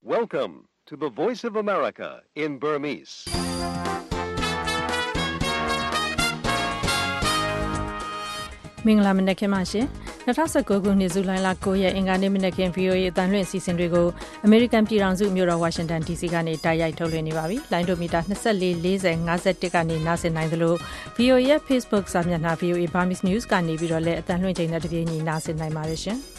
Welcome to the Voice of America in Burmese. ။မင်္ဂလာမနက်ခင်းပါရှင်။2019ခုနှစ်ဇူလိုင်လ9ရက်အင်္ဂါနေ့မနက်ခင်း VOA အသံလွှင့်အစီအစဉ်တွေကိုအမေရိကန်ပြည်ထောင်စုမြို့တော်ဝါရှင်တန် DC ကနေတိုက်ရိုက်ထုတ်လွှင့်နေပါပြီ။လိုင်းဒိုမီတာ24 40 51ကနေနားဆင်နိုင်သလို VOA ရဲ့ Facebook စာမျက်နှာ VOA Burmese News ကနေပြီးတော့လည်းအသံလွှင့်ချိန်နဲ့တပြေးညီနားဆင်နိုင်ပါတယ်ရှင်။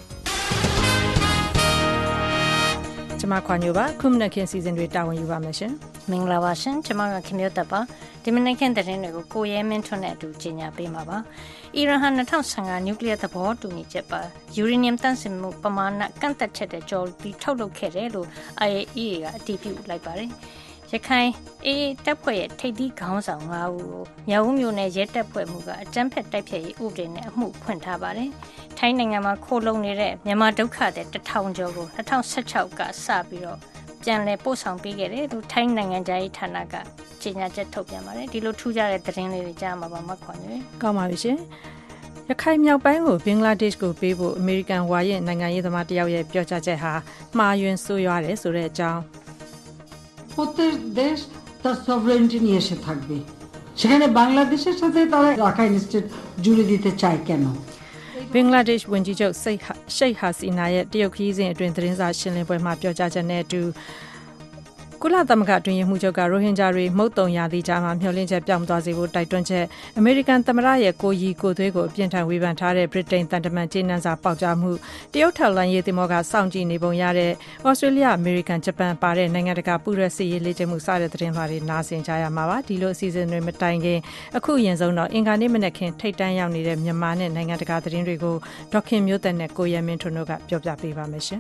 ကျွန်မခွာညိုပါခုမနက်ခင်းစီစဉ်တွေတာဝန်ယူပါမယ်ရှင်။မင်္ဂလာပါရှင်။ကျွန်မကခင်မျိုးသက်ပါ။ဒီမနက်ခင်းသတင်းတွေကိုကိုရဲမင်းထွန်းနဲ့အတူကြီးညာပေးမှာပါ။အီရန်ဟာ2015နျူကလ িয়ার သဘောတူညီချက်ပါယူရေနီယမ်တန့်စင်မှုပမာဏကန့်သက်ချက်တဲ့ကြော်ပြီးထုတ်လုပ်ခဲ့တယ်လို့ IAEA ကအတည်ပြုလိုက်ပါတယ်။ရခိုင်တပ်ဖွဲ့ရဲ့ထိပ်သီးခေါင်းဆောင်5ဦးကိုမြောက်ဦးမြို့နယ်ရဲတပ်ဖွဲ့မှုကအကြမ်းဖက်တိုက်ဖျက်ရေးဥပဒေနဲ့အမှုဖွင့်ထားပါတယ်။ထိုင်းနိုင်ငံမှာခိုလုံနေတဲ့မြန်မာဒုက္ခသည်1000ကျော်ကို2016ကစပြီးတော့ပြန်လည်ပို့ဆောင်ပေးခဲ့တယ်လို့ထိုင်းနိုင်ငံသားရေးဌာနကကြေညာချက်ထုတ်ပြန်ပါတယ်ဒီလိုထူးခြားတဲ့သတင်းလေးတွေကြားမှာပါမခွန်ကြီးကောင်းပါပြီရှင်ရခိုင်မြောက်ပိုင်းကိုဘင်္ဂလားဒေ့ရှ်ကိုပေးဖို့အမေရိကန်ဝါရင့်နိုင်ငံရေးသမားတယောက်ရဲ့ပြောကြားချက်ဟာမှားယွင်းဆိုးရွားတယ်ဆိုတဲ့အကြောင်း প্রত্যেক দেশ তার সভরেন্টি নিয়ে এসে থাকবে সেখানে বাংলাদেশের সাথে তারা রাখাইন স্টেট জুড়ে দিতে চায় কেন ဘင်္ဂလားဒေ့ရှ်ဝန်ကြီးချုပ်ရှိတ်ဟာစီနာရဲ့တရုတ်ခရီးစဉ်အတွင်းသတင်းစာရှင်းလင်းပွဲမှာပြောကြားချက်နဲ့အတူကုလသမဂ္ဂအတွင်းရေးမှူးချုပ်ကရိုဟင်ဂျာတွေမုတ်တုံရာသီကြားမှာမျှော်လင့်ချက်ပြောင်းသွားစေဖို့တိုက်တွန်းချက်အမေရိကန်သမ္မတရဲ့ကိုရီကိုသွေးကိုအပြင်းထန်ဝေဖန်ထားတဲ့ဗြိတိန်တန်တမန်ကျေးနန်းစာပေါက်ကြားမှုတရုတ်ထောက်လှမ်းရေးသင်္ဘောကစောင့်ကြည့်နေပုံရတဲ့ဩစတြေးလျအမေရိကန်ဂျပန်ပါတဲ့နိုင်ငံတကာပူးရဲစစ်ရေးလေ့ကျင့်မှုစတဲ့သတင်းလွှာတွေနားဆင်ကြရမှာပါဒီလိုအစီအစဉ်တွေမတိုင်ခင်အခုရင်ဆုံးတော့အင်္ဂါနေ့မနက်ခင်းထိတ်တန်းရောက်နေတဲ့မြန်မာနဲ့နိုင်ငံတကာသတင်းတွေကိုဒေါခင်မျိုးသက်နဲ့ကိုရဲမင်းထွန်းတို့ကပြောပြပေးပါမယ်ရှင်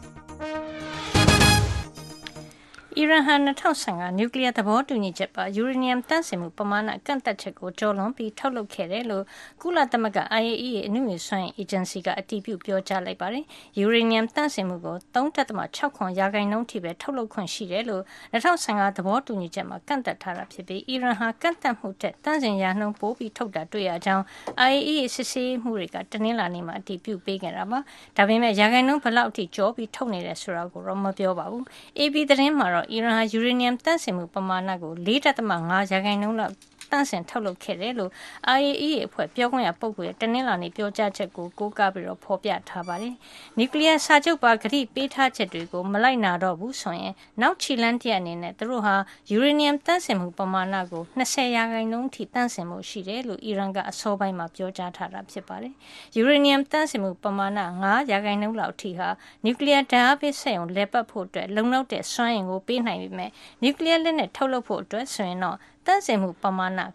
အီရန်ဟာ2015နျူကလ িয়ার သဘောတူညီချက်ပါယူရေနီယမ်တန့်စင်မှုပမာဏကန့်သက်ချက်ကိုကျော်လွန်ပြီးထုတ်လုပ်ခဲ့တယ်လို့ကုလသမဂ္ဂ IAEA အနုမြူစွမ်းအင်အေဂျင်စီကအတည်ပြုပြောကြားလိုက်ပါတယ်။ယူရေနီယမ်တန့်စင်မှုကို 3.6% ထိပဲထုတ်လုပ်ခွင့်ရှိတယ်လို့2015သဘောတူညီချက်မှာကန့်သက်ထားတာဖြစ်ပြီးအီရန်ဟာကန့်သက်မှုထက်တန့်စင်ရာနှုန်းပိုပြီးထုတ်တာတွေ့ရကြောင်း IAEA စစ်ဆေးမှုတွေကတနင်္လာနေ့မှာအတည်ပြုပေးခဲ့တာပါ။ဒါပေမဲ့ရာခိုင်နှုန်းဘယ်လောက်အထိကျော်ပြီးထုတ်နေတယ်ဆိုတာကိုတော့မပြောပါဘူး။ AP သတင်းမှာတော့အီရန်ဟာယူရေနီယမ်တန့်စင်မှုပမာဏကို 4.5% လောက်တန့်စင်ထုတ်လုပ်ခဲ့တယ်လို့ IAEA အဖွဲ့ပြောခွင့်ရပုဂ္ဂိုလ်ရဲ့တနင်္လာနေ့ပြောကြားချက်ကိုကိုးကားပြီးတော့ဖော်ပြထားပါတယ်။နျူကလ িয়ার စာချုပ်ပါကတိပေးထားချက်တွေကိုမလိုက်နာတော့ဘူးဆိုရင်နောက်ခြေလှမ်းတစ်အနေနဲ့သူတို့ဟာယူရေနီယမ်တန့်စင်မှုပမာဏကို 20% ထိတန့်စင်မှုရှိတယ်လို့အီရန်ကအစောပိုင်းမှာပြောကြားထားတာဖြစ်ပါတယ်။ယူရေနီယမ်တန့်စင်မှုပမာဏ 5% လောက်အထိဟာနျူကလ িয়ার ဓာတ်အားပေးစက်ရုံလဲပတ်ဖို့အတွက်လုံလောက်တဲ့စွမ်းအင်ကိုပေးနိုင်ပေမဲ့နျူကလ িয়ার လက်နက်ထုတ်လုပ်ဖို့အတွက်ဆိုရင်တော့တန့်စင်မှုပမာဏ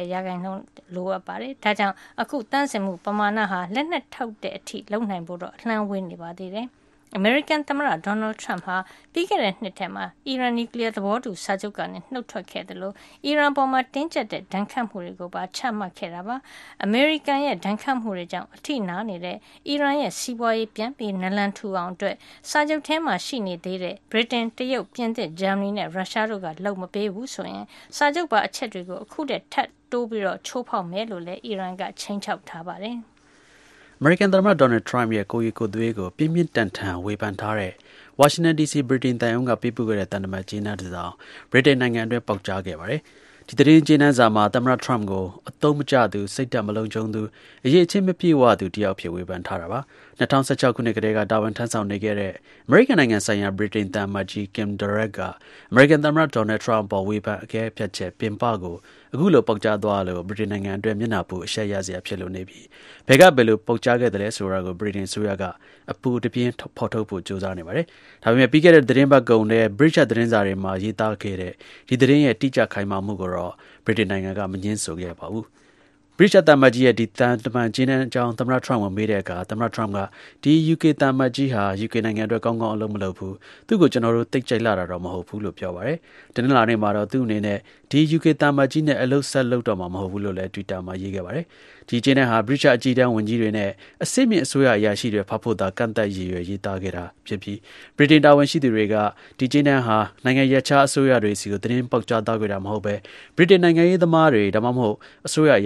90% လိုအပ်ပါတယ်။ဒါကြောင့်အခုတန့်စင်မှုပမာဏဟာလက်နက်ထုတ်တဲ့အထိလုံနိုင်ဖို့တော့အလှမ်းဝေးနေပါသေးတယ်။အမေရိကန်သမ္မတဒေါ်နယ်ထရမ့်ဟာပြီးခဲ့တဲ့နှစ်ထဲမှာအီရန်နျူကလ িয়ার သဘောတူစာချုပ်ကနေနှုတ်ထွက်ခဲ့တယ်လို့အီရန်ပေါ်မှာတင်းကျပ်တဲ့ဒဏ်ခတ်မှုတွေကိုပါချမှတ်ခဲ့တာပါ။အမေရိကန်ရဲ့ဒဏ်ခတ်မှုတွေကြောင့်အထိနာနေတဲ့အီရန်ရဲ့စီးပွားရေးပြန်ပြီးနလန်ထူအောင်အတွက်စာချုပ်ထဲမှာရှိနေသေးတဲ့ဗြိတိန်တရုတ်ပြင်သစ်ဂျာမနီနဲ့ရုရှားတို့ကလုံမပေးဘူးဆိုရင်စာချုပ်ပါအချက်တွေကိုအခုတည်းထပ်တိုးပြီးတော့ချိုးဖောက်မယ်လို့လည်းအီရန်ကချိန်ချောက်ထားပါတယ်။အမေရိကန်သမ္မတဒေါ်နယ်ထရမ့်ရဲ့ကိုရီကိုသွေးကိုပြင်းပြင်းထန်ထန်ဝေဖန်ထားတဲ့ဝါရှင်တန် DC ဗြိတိန်သံရုံးကပေးပို့ခဲ့တဲ့တန်တမန်ကျေးနန်းတစ်စောင်ဗြိတိန်နိုင်ငံအတွင်းပေါက်ကြားခဲ့ပါတယ်။ဒီသတင်းကျေးနန်းစာမှာသမ္မတထရမ့်ကိုအသုံးမကျသူစိတ်ဓာတ်မလုံခြုံသူအရေးချင်းမပြေဝသူတယောက်ဖြစ်ဝေဖန်ထားတာပါ။2016ခုနှစ်ကတည်းကတာဝန်ထမ်းဆောင်နေခဲ့တဲ့အမေရိကန်နိုင်ငံဆိုင်ရာဗြိတိန်သံအမတ်ကြီး Kim Darragh ကအမေရိကန်သမ္မတဒေါ်နယ်ထရမ့်ပေါ်ဝေဖန်အကဲဖြတ်ချက်ပြင်ပကိုအခုလိုပေါက်ကြားသွားလို့ဗြိတိန်နိုင်ငံအတွင်းမျက်နှာပူအရှက်ရစရာဖြစ်လို့နေပြီဘယ်ကဘယ်လိုပေါက်ကြားခဲ့တယ်လဲဆိုတာကိုဗြိတိန်ဆိုရကအပူတပြင်းဖော်ထုတ်ဖို့ကြိုးစားနေပါတယ်ဒါပေမဲ့ပြီးခဲ့တဲ့သတင်းပတ်ကုန်တဲ့ British သတင်းစာတွေမှာရေးသားခဲ့တဲ့ဒီသတင်းရဲ့တိကျခိုင်မာမှုကိုတော့ဗြိတိန်နိုင်ငံကမငြင်းဆိုခဲ့ပါဘူးဗြိတိန်သမ္မတကြီးရဲ့ဒီတန်တမန်ချင်းတဲ့အကြောင်းသမ္မတထရမ့်ကိုမေးတဲ့အခါသမ္မတထရမ့်ကဒီ UK သမ္မတကြီးဟာ UK နိုင်ငံအတွက်ကောင်းကောင်းအလုပ်မလုပ်ဘူးသူ့ကိုကျွန်တော်တို့သိကြိုက်လာတာတော့မဟုတ်ဘူးလို့ပြောပါတယ်တနင်္လာနေ့မှာတော့သူ့အနေနဲ့ဒီ UK သမ္မတကြီးနဲ့အလုပ်ဆက်လုပ်တော့မှာမဟုတ်ဘူးလို့လည်း Twitter မှာရေးခဲ့ပါတယ်ဒီချင်းနဲ့ဟာ British အကြီးတန်းဝန်ကြီးတွေနဲ့အစစ်မြင့်အစိုးရအရာရှိတွေဖတ်ဖို့သာကန့်သက်ရည်ရွယ်ရေးသားခဲ့တာဖြစ်ပြီး Britain တာဝန်ရှိသူတွေကဒီချင်းနဲ့ဟာနိုင်ငံရခြားအစိုးရတွေစီကိုသတင်းပေါက်ကြားသားခဲ့တာမဟုတ်ပဲ Britain နိုင်ငံရေးသမားတွေဒါမှမဟုတ်အစိုးရအရာရှိတွေ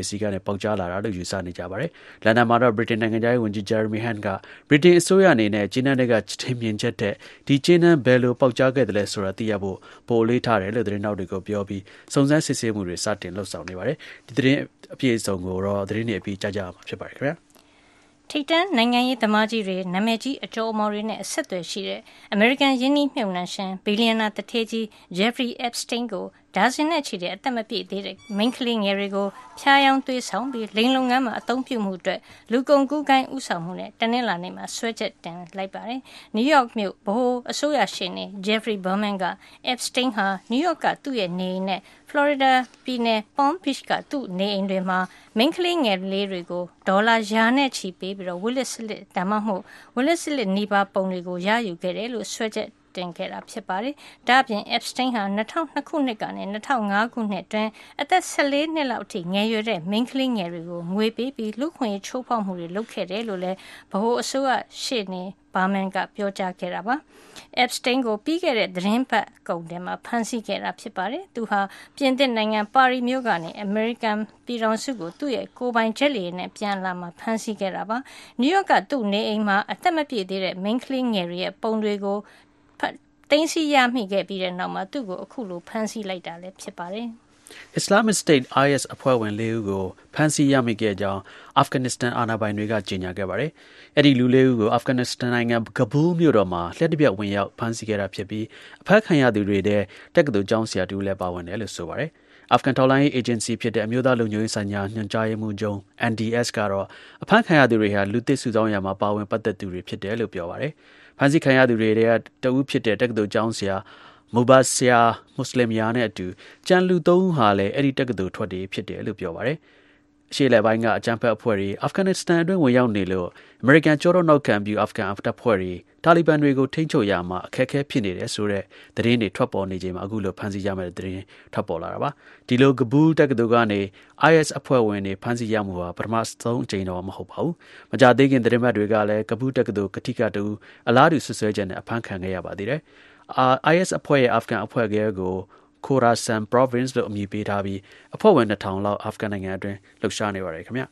စီကနေပေါက်ကြားလာတာလို့ယူဆနေကြပါတယ်။လန်ဒန်မှာတော့ဗြိတိန်နိုင်ငံသားဝန်ကြီး Jeremy Hunt ကဗြိတိန်အစိုးရအနေနဲ့ကျေးနန်းတွေကထင်မြင်ချက်တဲ့ဒီကျေးနန်းဘယ်လိုပေါက်ကြားခဲ့တယ်လဲဆိုတာသိရဖို့ပိုလေးထားတယ်လို့သတင်းနောက်တွေကိုပြောပြီးစုံစမ်းစစ်ဆေးမှုတွေစတင်လှုပ်ဆောင်နေပါတယ်။ဒီသတင်းအပြည့်အစုံကိုတော့သတင်းတွေအပြီးကြားကြမှာဖြစ်ပါတယ်ခင်ဗျာ။ထိပ်တန်းနိုင်ငံရေးသမားကြီးတွေနာမည်ကြီးအကျော်အမော်တွေနဲ့အဆက်အသွယ်ရှိတဲ့အမေရိကန်ယင်းနှိမ့်မြုပ်နှံရှင်ဘီလီယံနာတထေးကြီး Jeffrey Epstein ကိုဒါဇင်နဲ့ချီတဲ့အသက်မပြည့်သေးတဲ့မိန်းကလေးငယ်တွေကိုဖျားယောင်းသွေးဆောင်ပြီးလိင်လုံငန်းမှာအသုံးပြုမှုအတွက်လူကုန်ကူးကိုင်းဥဆောင်မှုနဲ့တနင်္လာနေ့မှာဆွဲချက်တင်လိုက်ပါတယ်။နယူးယောက်မြို့ဗဟိုအစိုးရရှေ့နေ Jeffrey Berman က Epstein ဟာနယူးယောက်ကသူ့ရဲ့နေအိမ်နဲ့ဖလော်ရီဒါပြည်နယ် Palm Beach ကသူ့နေအိမ်တွေမှာမိန်းကလေးငယ်လေးတွေကိုဒေါ်လာရာနဲ့ချီပေးပြီးဝစ်လက်စလစ်ဒါမှမဟုတ်ဝစ်လက်စလစ်နီးပါးပုံတွေကိုရယူခဲ့တယ်လို့ဆွဲချက်တင်ခဲ့တာဖြစ်ပါတယ်။ဒါ့အပြင် Epstein ဟာ2002ခုနှစ်ကနေ2005ခုနှစ်အတွင်းအသက်14နှစ်လောက်အထိငယ်ရွယ်တဲ့မိန်းကလေးငယ်တွေကိုငွေပေးပြီးလူခွင့်ရေးချိုးဖောက်မှုတွေလုပ်ခဲ့တယ်လို့လည်းဗဟိုအစိုးရရှေ့နေဘာမန်ကပြောကြားခဲ့တာပါ။ Epstein ကိုပြီးခဲ့တဲ့သတင်းပတ်ကုန်ထဲမှာဖမ်းဆီးခဲ့တာဖြစ်ပါတယ်။သူဟာပြင်သစ်နိုင်ငံပါရီမြို့ကနေအမေရိကန်ပြည်ထောင်စုကိုသူ့ရဲ့ကိုယ်ပိုင်ဂျက်လေယာဉ်နဲ့ပြန်လာမှဖမ်းဆီးခဲ့တာပါ။နယူးယောက်ကသူ့နေအိမ်မှာအသက်မပြည့်သေးတဲ့မိန်းကလေးငယ်တွေရဲ့ပုံတွေကိုသိမ်းဆည်းရမိခဲ့ပြီးတဲ့နောက်မှာသူ့ကိုအခုလိုဖမ်းဆီးလိုက်တာလည်းဖြစ်ပါတယ်။ Islamic State IS အဖွဲ့ဝင်၄ဦးကိုဖမ်းဆီးရမိခဲ့ကြောင်းအာဖဂန်နစ္စတန်အာဏာပိုင်တွေကကြေညာခဲ့ပါတယ်။အဲ့ဒီလူ၄ဦးကိုအာဖဂန်နစ္စတန်နိုင်ငံကဘူးလ်မြို့တော်မှာလျှက်တစ်ပြက်ဝင်ရောက်ဖမ်းဆီးခဲ့တာဖြစ်ပြီးအဖမ်းခံရသူတွေတဲ့တက္ကသိုလ်ကျောင်းဆရာတူလည်းပါဝင်တယ်လို့ဆိုပါတယ်။အာဖဂန်ထောက်လှမ်းရေးအေဂျင်စီဖြစ်တဲ့အမျိုးသားလုံခြုံရေးဆိုင်ရာညွှန်ကြားရေးမှူးချုပ် NDS ကတော့အဖမ်းခံရသူတွေဟာလူသစ်စုဆောင်းရာမှာပါဝင်ပတ်သက်သူတွေဖြစ်တယ်လို့ပြောပါတယ်။ဖမ်းဆီးခံရသူတွေတဲ့တဦးဖြစ်တဲ့တက္ကသိုလ်ကျောင်းဆရာမူဘာဆရာမွတ်စလင်များနဲ့အတူကျန်လူ၃ဦးဟာလည်းအဲ့ဒီတက္ကသိုလ်ထွက်တွေဖြစ်တယ်လို့ပြောပါတယ်။အရှေ့လယ်ပိုင်းကအကြမ်းဖက်အဖွဲ့တွေအာဖဂန်နစ္စတန်အတွင်းဝင်ရောက်နေလို့အမေရိကန်ကျောတော်နောက်ခံပြီးအာဖဂန်တပ်ဖွဲ့တွေတာလီဘန်တွေကိုထိန်းချုပ်ရမှာအခက်အခဲဖြစ်နေတယ်ဆိုတဲ့သတင်းတွေထွက်ပေါ်နေချိန်မှာအခုလိုဖမ်းဆီးရမယ့်သတင်းထွက်ပေါ်လာတာပါ။ဒီလိုကဘူးလ်တက္ကသိုလ်ကနေ IS အဖွဲ့ဝင်တွေဖမ်းဆီးရမှုဟာပထမဆုံးအကြိမ်တော့မဟုတ်ပါဘူး။မကြသေးခင်သတင်းမှတ်တွေကလည်းကဘူးလ်တက္ကသိုလ်ကတိကတူအလားတူဆွဆွဲချက်နဲ့အဖမ်းခံခဲ့ရပါသေးတယ်။ IS အဖွဲ့ရဲ့အာဖဂန်အဖွဲ့ကလေးကိုKhorasan Province လို့အမည်ပေးထားပြီးအဖွဲ့ဝင်2000လောက်အာဖဂန်နိုင်ငံအတွင်းလှုပ်ရှားနေပါတယ်ခင်ဗျာ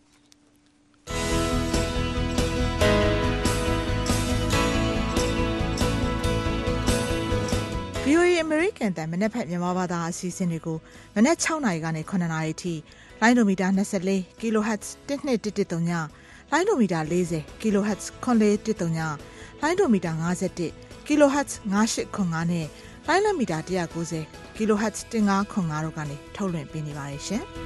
။ VOA American တန်မနေ့ဖက်မြန်မာဘာသာအစီအစဉ်တွေကိုမနေ့6နာရီကနေ9နာရီအထိလိုင်းဒိုမီတာ24 kHz 1213ညလိုင်းဒိုမီတာ40 kHz 9413ညလိုင်းဒိုမီတာ51 kHz 9805နဲ့လိုင်းလမီတာ190 kHz 1505တို့ကနေထုတ်လွှင့်ပေးနေပါတယ်ရှင်။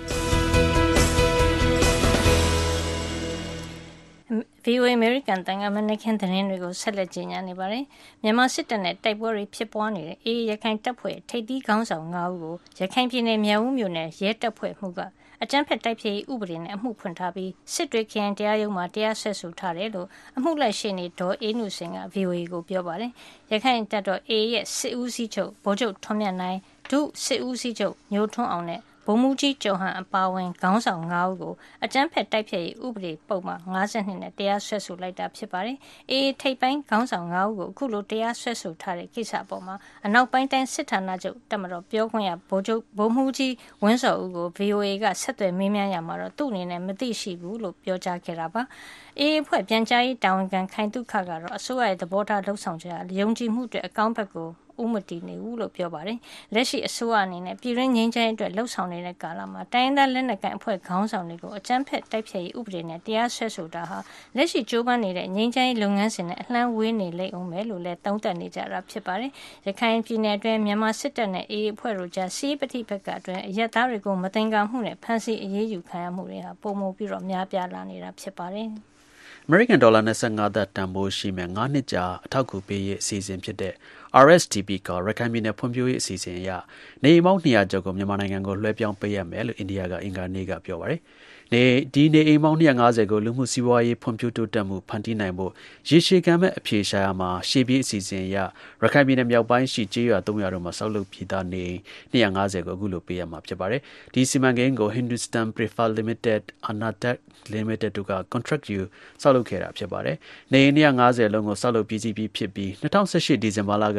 VOA American တန်ကမနခင်သတင်းတွေကိုဆက်လက်ကြီးညာနေပါတယ်။မြန်မာစစ်တပ်နဲ့တိုက်ပွဲတွေဖြစ်ပွားနေတဲ့အေးရခိုင်တပ်ဖွဲ့ထိပ်သီးခေါင်းဆောင်9ဦးကိုရခိုင်ပြည်နယ်မြောက်ဦးမြို့နယ်ရဲတပ်ဖွဲ့မှုကအကြမ်းဖက်တိုက်ဖျက်ရေးဥပဒေနဲ့အမှုဖွင့်ထားပြီးစစ်တွေခရိုင်တရားရုံးမှာတရားစွဲဆိုထားတယ်လို့အမှုလိုက်ရှေ့နေဒေါ်အေးနုစင်က VOA ကိုပြောပါတယ်။ရခိုင်တပ်တော်အေးရဲ့စစ်ဦးစီးချုပ်ဗိုလ်ချုပ်ထွန်းမြတ်နိုင်ဒုစစ်ဦးစီးချုပ်ညိုထွန်းအောင်နဲ့ဗိုလ်မှူးကြီးကျော်ဟန်အပါအဝင်ခေါင်းဆောင်9ဦးကိုအကြမ်းဖက်တိုက်ဖျက်ရေးဥပဒေပုံမှန်52နဲ့တရားစွဲဆိုလိုက်တာဖြစ်ပါတယ်။အေးထိပ်ပိုင်းခေါင်းဆောင်9ဦးကိုအခုလိုတရားစွဲဆိုထားတဲ့ကိစ္စအပေါ်မှာအနောက်ပိုင်းတိုင်းစစ်ဌာနချုပ်တပ်မတော်ပြောခွင့်ရဗိုလ်မှူးကြီးဝင်းစော်ဦးကို VOA ကဆက်သွယ်မေးမြန်းရမှာတော့သူ့အနေနဲ့မသိရှိဘူးလို့ပြောကြားခဲ့တာပါ။အေးအဖွဲ့ပြန်ကြားရေးတာဝန်ခံခိုင်တုခကတော့အစိုးရရဲ့သဘောထားလှုပ်ဆောင်ချက်ယုံကြည်မှုတွေအကောင့်ဘက်ကိုဥမတီနေဘူးလို့ပြောပါတယ်။လက်ရှိအစိုးရအနေနဲ့ပြည်တွင်းငြိမ်းချမ်းရေးအတွက်လှုပ်ဆောင်နေတဲ့ကာလမှာတိုင်းဒေသလက်နက်ကိုင်အဖွဲ့ခေါင်းဆောင်တွေကိုအကြမ်းဖက်တိုက်ဖျက်ရေးဥပဒေနဲ့တရားစွဲဆိုတာဟာလက်ရှိကြိုးပမ်းနေတဲ့ငြိမ်းချမ်းရေးလုပ်ငန်းစဉ်နဲ့အလှမ်းဝေးနေလိမ့်အောင်ပဲလို့လည်းသုံးသပ်နေကြတာဖြစ်ပါတယ်။ရခိုင်ပြည်နယ်အတွင်းမြန်မာစစ်တပ်နဲ့အေးအဖွဲ့တို့ကြားစီးပဋိပက္ခအတွင်းအရက်သားတွေကိုမတင်ကားမှုနဲ့ဖမ်းဆီးအရေးယူခံရမှုတွေဟာပုံမပြီးတော့များပြားလာနေတာဖြစ်ပါတယ်။ American dollar 25သန်းတန်ဖိုးရှိမဲ့9နှစ်ကြာအထောက်အကူပေးရေးအစီအစဉ်ဖြစ်တဲ့ RSDP ကရခိုင်ပြည်နယ်ဖွံ့ဖြိုးရေးအစီအစဉ်အရနေအိမ်ပေါင်း200ကျော်ကိုမြန်မာနိုင်ငံကိုလွှဲပြောင်းပေးရမယ်လို့အိန္ဒိယကအင်္ဂါနေ့ကပြောပါတယ်။ဒီနေအိမ်ပေါင်း250ကိုလူမှုစီးပွားရေးဖွံ့ဖြိုးတိုးတက်မှုဖန်တီးနိုင်ဖို့ရေရှည်ခံမဲ့အဖြေရှာရမှာရှေ့ပြေးအစီအစဉ်အရရခိုင်ပြည်နယ်မြောက်ပိုင်းရှိကျေးရွာ300တို့မှာဆောက်လုပ်ပြီးသားနေ250ကိုအခုလိုပေးရမှာဖြစ်ပါတယ်။ဒီစီမံကိန်းကို Hindustan Preferred Limited, Anadat Limited တို့က contract ယူဆောက်လုပ်ခဲ့တာဖြစ်ပါတယ်။နေအိမ်250လုံးကိုဆောက်လုပ်ပြီးစီးပြီးဖြစ်ပြီး2018ဒီဇင်ဘာလက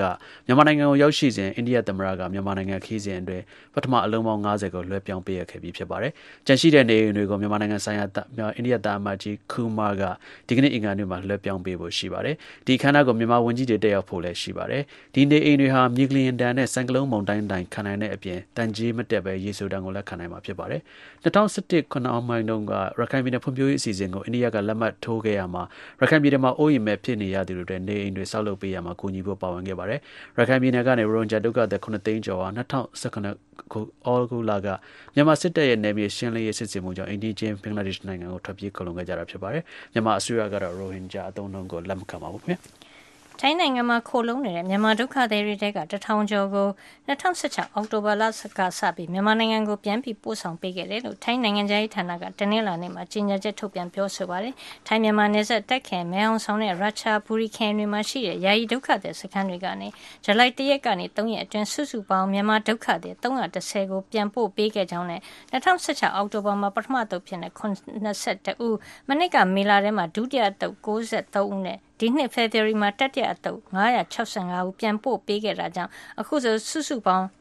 မြန်မာနိုင်ငံကိုရောက်ရှိစဉ်အိန္ဒိယသမ္မတကမြန်မာနိုင်ငံခီးစဉ်အတွင်းပထမအလုံးပေါင်း90ကိုလွှဲပြောင်းပေးရခဲ့ပြီးဖြစ်ပါတယ်။ကြန့်ရှိတဲ့နေအိမ်တွေကိုမြန်မာနိုင်ငံဆိုင်ရာအိန္ဒိယတာအမတ်ကြီးခူမာကဒီကနေ့အင်္ဂါနေ့မှာလွှဲပြောင်းပေးဖို့ရှိပါတယ်။ဒီခန်းနာကိုမြန်မာဝန်ကြီးတွေတက်ရောက်ဖို့လည်းရှိပါတယ်။ဒီနေအိမ်တွေဟာမြေကလျင်တန်နဲ့စံကလုံးမုန်တိုင်းတိုင်းခံနိုင်တဲ့အပြင်တန်ကြီးမတက်ပဲရေဆိုးတန်းကိုလက်ခံနိုင်မှာဖြစ်ပါတယ်။2017ခုနှစ်မိုင်တုန်းကရခိုင်ပြည်နယ်ဖွံ့ဖြိုးရေးအစီအစဉ်ကိုအိန္ဒိယကလက်မှတ်ထိုးခဲ့ရမှာရခိုင်ပြည်နယ်မှာအိုးအိမ်မဲ့ဖြစ်နေရသူတွေနေအိမ်တွေဆောက်လုပ်ပေးရမှာကူညီဖို့ပါဝင်ခဲ့ပါတယ်။ရခိုင်ပြည်နယ်ကနေရိုဟင်ဂျာဒုက္ခသည်9သိန်းကျော်ဟာ2019ခုအော်ဂူလာကမြန်မာစစ်တပ်ရဲ့နယ်မြေရှင်းလင်းရေးစစ်ဆင်မှုကြောင့်အိန္ဒိယဘင်္ဂလားဒေ့ရှ်နိုင်ငံကိုထွက်ပြေးခိုလှုံခဲ့ကြတာဖြစ်ပါတယ်။မြန်မာအစိုးရကတော့ရိုဟင်ဂျာအသုံးအနှုန်းကိုလက်မခံပါဘူးခင်ဗျာ။ထိုင်းနိုင်ငံမှာခိုလုံနေတဲ့မြန်မာဒုက္ခသည်တွေတဲက1000ကျော်ကို2016အောက်တိုဘာလကစပြီးမြန်မာနိုင်ငံကိုပြန်ပြီးပို့ဆောင်ပေးခဲ့တယ်လို့ထိုင်းနိုင်ငံသားရေးဌာနကတနင်္လာနေ့မှာကြေညာချက်ထုတ်ပြန်ပြောဆိုပါတယ်။ထိုင်းမြန်မာနယ်စပ်တက်ခင်မဲအောင်ဆောင်တဲ့ရချာဘူရီခန်တွေမှာရှိတဲ့ယာယီဒုက္ခသည်စခန်းတွေကနေဇူလိုင်1ရက်ကနေ3ရက်အတွင်းစုစုပေါင်းမြန်မာဒုက္ခသည်310ကိုပြန်ပို့ပေးခဲ့ကြောင်းနဲ့2016အောက်တိုဘာမှာပထမတုပ်ဖြစ်တဲ့82ဦးမနေ့ကမေလထဲမှာဒုတိယတုပ်93ဦးနဲ့ဒီနှစ် February မှာတတိယအသုတ်965ဦးပြန်ပို့ပေးခဲ့တာကြောင့်အခုဆိုစုစုပေါင်း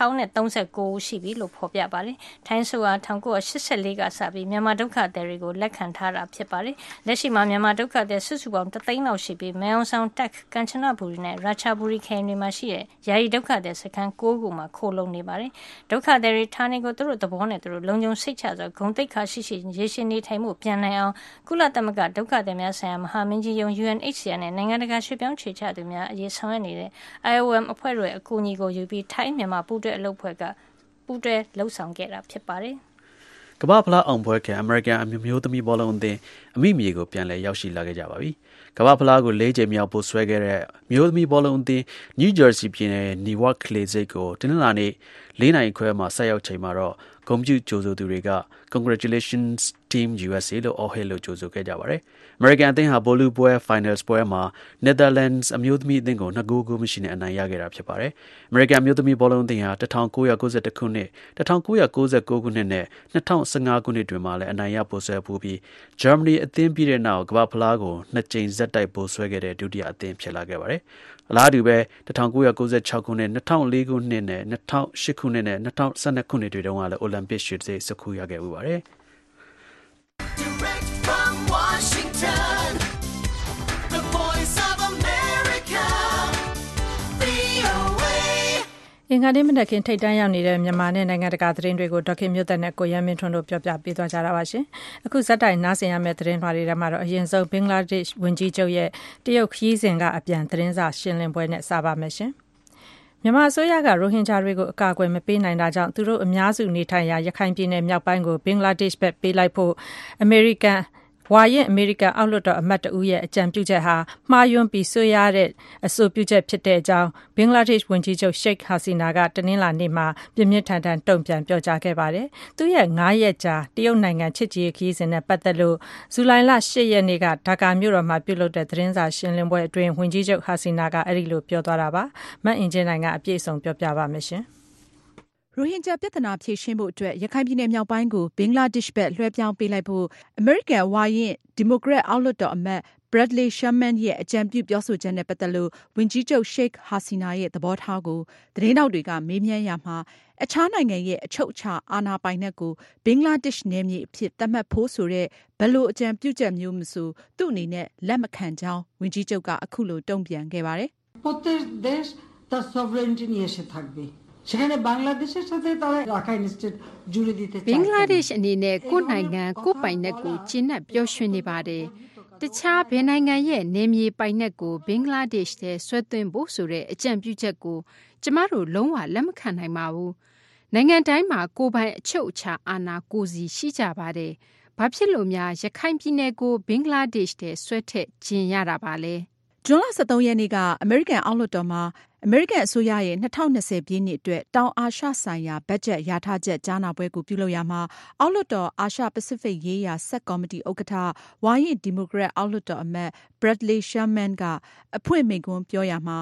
1039ဦးရှိပြီလို့ဖော်ပြပါတယ်။ထိုင်းဆိုတာ1984ကစပြီးမြန်မာဒုက္ခသည်တွေကိုလက်ခံထားတာဖြစ်ပါတယ်။လက်ရှိမှာမြန်မာဒုက္ခသည်စုစုပေါင်း3သိန်းလောက်ရှိပြီးမဲအောင်ဆောင်တက်ကန်ချနဘူရီနဲ့ရာချာဘူရီခရိုင်တွေမှာရှိတဲ့ယာယီဒုက္ခသည်စခန်း9ခုမှာခိုလုံနေပါတယ်။ဒုက္ခသည်တွေဌာနေကိုသူတို့သဘောနဲ့သူတို့လုံခြုံစိတ်ချစွာဂုဏ်သိက္ခာရှိရေရှည်နေထိုင်မှုပြန်နိုင်အောင်ကုလသမဂ္ဂဒုက္ခသည်များဆိုင်ရာမဟာမင်းကြီးရုံး UNHCR နဲ့နိုင်ငံတကာရွှေ့ပြောင်းခြေချသူများအရေးဆောင်ရွက်နေတဲ့ IOM အဖွဲ့တို့ရဲ့အကူအညီကိုယူပြီးထိုင်းမြန်မာပူးတွဲအလုပ်ဖွဲ့ကပူးတွဲလှုပ်ဆောင်ခဲ့တာဖြစ်ပါတယ်။ကမ္ဘာဖလားအောင်ပွဲခံအမေရိကန်အမျိုးသမီးဘောလုံးအသင်းအမိမြေကိုပြန်လည်ရောက်ရှိလာခဲ့ကြပါပြီ။ကမ္ဘာဖလားကို4ချိန်မြောက်ပို့ဆွဲခဲ့တဲ့မျိုးသမီးဘောလုံးအသင်း New Jersey ပြည်နယ် Newark လေဆိပ်ကိုတနင်္လာနေ့4နာရီခွဲမှာဆက်ရောက်ချိန်မှာတော့ဂုဏ်ပြုကြိုဆိုသူတွေက Congratulations Team USA လို့အော်ဟစ်လို့ကြိုဆိုခဲ့ကြပါတယ်။ American အသင်းဟာဘောလုံးပွဲ Finals ပွဲမှာ Netherlands အမျိုးသမီးအသင်းကို2ဂိုးကိုမရှိနဲ့အနိုင်ရခဲ့တာဖြစ်ပါတယ်။ American အမျိုးသမီးဘောလုံးအသင်းဟာ1991ခုနှစ်1999ခုနှစ်နဲ့2015ခုနှစ်တွင်မှလည်းအနိုင်ရပို့ဆွဲဖူးပြီး Germany အသင်းပြီးတဲ့နောက်ကမ္ဘာဖလားကို2ကြိမ်ဆက်တိုက်ပို့ဆွဲခဲ့တဲ့ဒုတိယအသင်းဖြစ်လာခဲ့ပါတယ်။အလားတူပဲ1996ခုနှစ်2004ခုနှစ်နဲ့2008ခုနှစ်နဲ့2012ခုနှစ်တွေတုန်းကလည်း Olympic ရွှေတံဆိပ်ဆွတ်ခူးရခဲ့ဦးပါတယ်။ Direct from Washington, the voice of America, VOA အင်္ဂါနေ့မနက်ခင်းထိပ်တန်းရောက်နေတဲ့မြန်မာနဲ့နိုင်ငံတကာသတင်းတွေကိုဒေါက်ခင်မျိုးသက်နဲ့ကိုရမ်းမင်းထွန်းတို့ပြောပြပေးသွားကြတာပါရှင်။အခုဇက်တိုင်နားဆင်ရမယ့်သတင်းလွှာတွေထဲမှာတော့အရင်ဆုံးဘင်္ဂလားဒေ့ရှ်ဝန်ကြီးချုပ်ရဲ့တရုတ်ခရီးစဉ်ကအပြန်သတင်းစာရှင်းလင်းပွဲနဲ့စပါမယ်ရှင်။မြန်မာအစိုးရကရိုဟင်ဂျာတွေကိုအကာအကွယ်မပေးနိုင်တာကြောင့်သူတို့အများစုနေထိုင်ရာရခိုင်ပြည်နယ်မြောက်ပိုင်းကိုဘင်္ဂလားဒေ့ရှ်ဘက်ပေးလိုက်ဖို့အမေရိကန်အောက်လွှတ်တော်အမတ်တဦးရဲ့အကြံပြုချက်ဟာမှားယွင်းပြီးဆိုးရွားတဲ့အဆိုပြုချက်ဖြစ်တဲ့အကြောင်းဘင်္ဂလားဒေ့ရှ်ဝန်ကြီးချုပ်ရှိတ်ဟာစီနာကတနင်္လာနေ့မှာပြင်းပြင်းထန်ထန်တုံ့ပြန်ပြောကြားခဲ့ပါတယ်။သူရဲ့9ရက်ကြာတရုတ်နိုင်ငံချစ်ကြည်ရေးခရီးစဉ်နဲ့ပတ်သက်လို့ဇူလိုင်လ10ရက်နေ့ကဒါကာမြို့တော်မှာပြုလုပ်တဲ့သတင်းစာရှင်းလင်းပွဲအတွင်းဝန်ကြီးချုပ်ဟာစီနာကအဲဒီလိုပြောသွားတာပါ။မအင်ဂျင်နိုင်ကအပြည့်အစုံပြောပြပါမယ်ရှင်။ရိုဟင်ဂျာပြဿနာဖြေရှင်းဖို့အတွက်ရခိုင်ပြည်နယ်မြောက်ပိုင်းကိုဘင်္ဂလားဒေ့ရှ်ဘက်လွှဲပြောင်းပေးလိုက်ဖို့အမေရိကန်ဝါရင့်ဒီမိုကရက်အောက်လွှတ်တော်အမတ် Bradley Sherman ရဲ့အကြံပြုပြောဆိုချက်နဲ့ပတ်သက်လို့ဝန်ကြီးချုပ်ရှိတ်ဟာစီနာရဲ့သဘောထားကိုသတင်းတောက်တွေကမေးမြန်းရာမှာအခြားနိုင်ငံရဲ့အချုပ်အခြာအာဏာပိုင်နက်ကိုဘင်္ဂလားဒေ့ရှ်နယ်မြေအဖြစ်သတ်မှတ်ဖို့ဆိုတဲ့ဘယ်လိုအကြံပြုချက်မျိုးမဆိုသူ့အနေနဲ့လက်မခံကြောင်းဝန်ကြီးချုပ်ကအခုလိုတုံ့ပြန်ခဲ့ပါတယ်။প্রত্যেক দেশ তার সভরেন্টি নিয়ে এসে থাকবে সেখানে বাংলাদেশের সাথে তারা রাখাইন স্টেট জুড়ে দিতে চায় ဘင်္ဂလားဒေ့ရှ်အနေနဲ့ကိုယ့်နိုင်ငံကိုယ့်ပိုင်နက်ကိုကျင့်နဲ့ပျော်ရွှင်နေပါတယ်တခြားဘယ်နိုင်ငံရဲ့နယ်မြေပိုင်နက်ကိုဘင်္ဂလားဒေ့ရှ်ထဲဆွဲသွင်းဖို့ဆိုတဲ့အကြံပြုချက်ကိုကျမတို့လုံးဝလက်မခံနိုင်ပါဘူးနိုင်ငံတိုင်းမှာကိုယ်ပိုင်အချုပ်အခြာအာဏာကိုယ်စီရှိကြပါတယ်ဘာဖြစ်လို့များရခိုင်ပြည်နယ်ကိုဘင်္ဂလားဒေ့ရှ်ထဲဆွဲထည့်ခြင်းရတာပါလဲဇွန်လ23ရက်နေ့ကအမေရိကန်အောက်လွှတ်တော်မှာအမေရိကန်အစိုးရရဲ့2020ပြည့်နှစ်အတွက်တောင်အာရှဆိုင်ရာဘတ်ဂျက်လျာထားချက်ကြားနာပွဲကိုပြုလုပ်ရမှာအောက်လွှတ်တော်အာရှပစိဖိတ်ရေးရာဆက်ကော်မတီဥက္ကဋ္ဌဝါရင့်ဒီမိုကရက်အောက်လွှတ်တော်အမတ် Bradley Sherman ကအဖွင့်မိန့်ခွန်းပြောရမှာ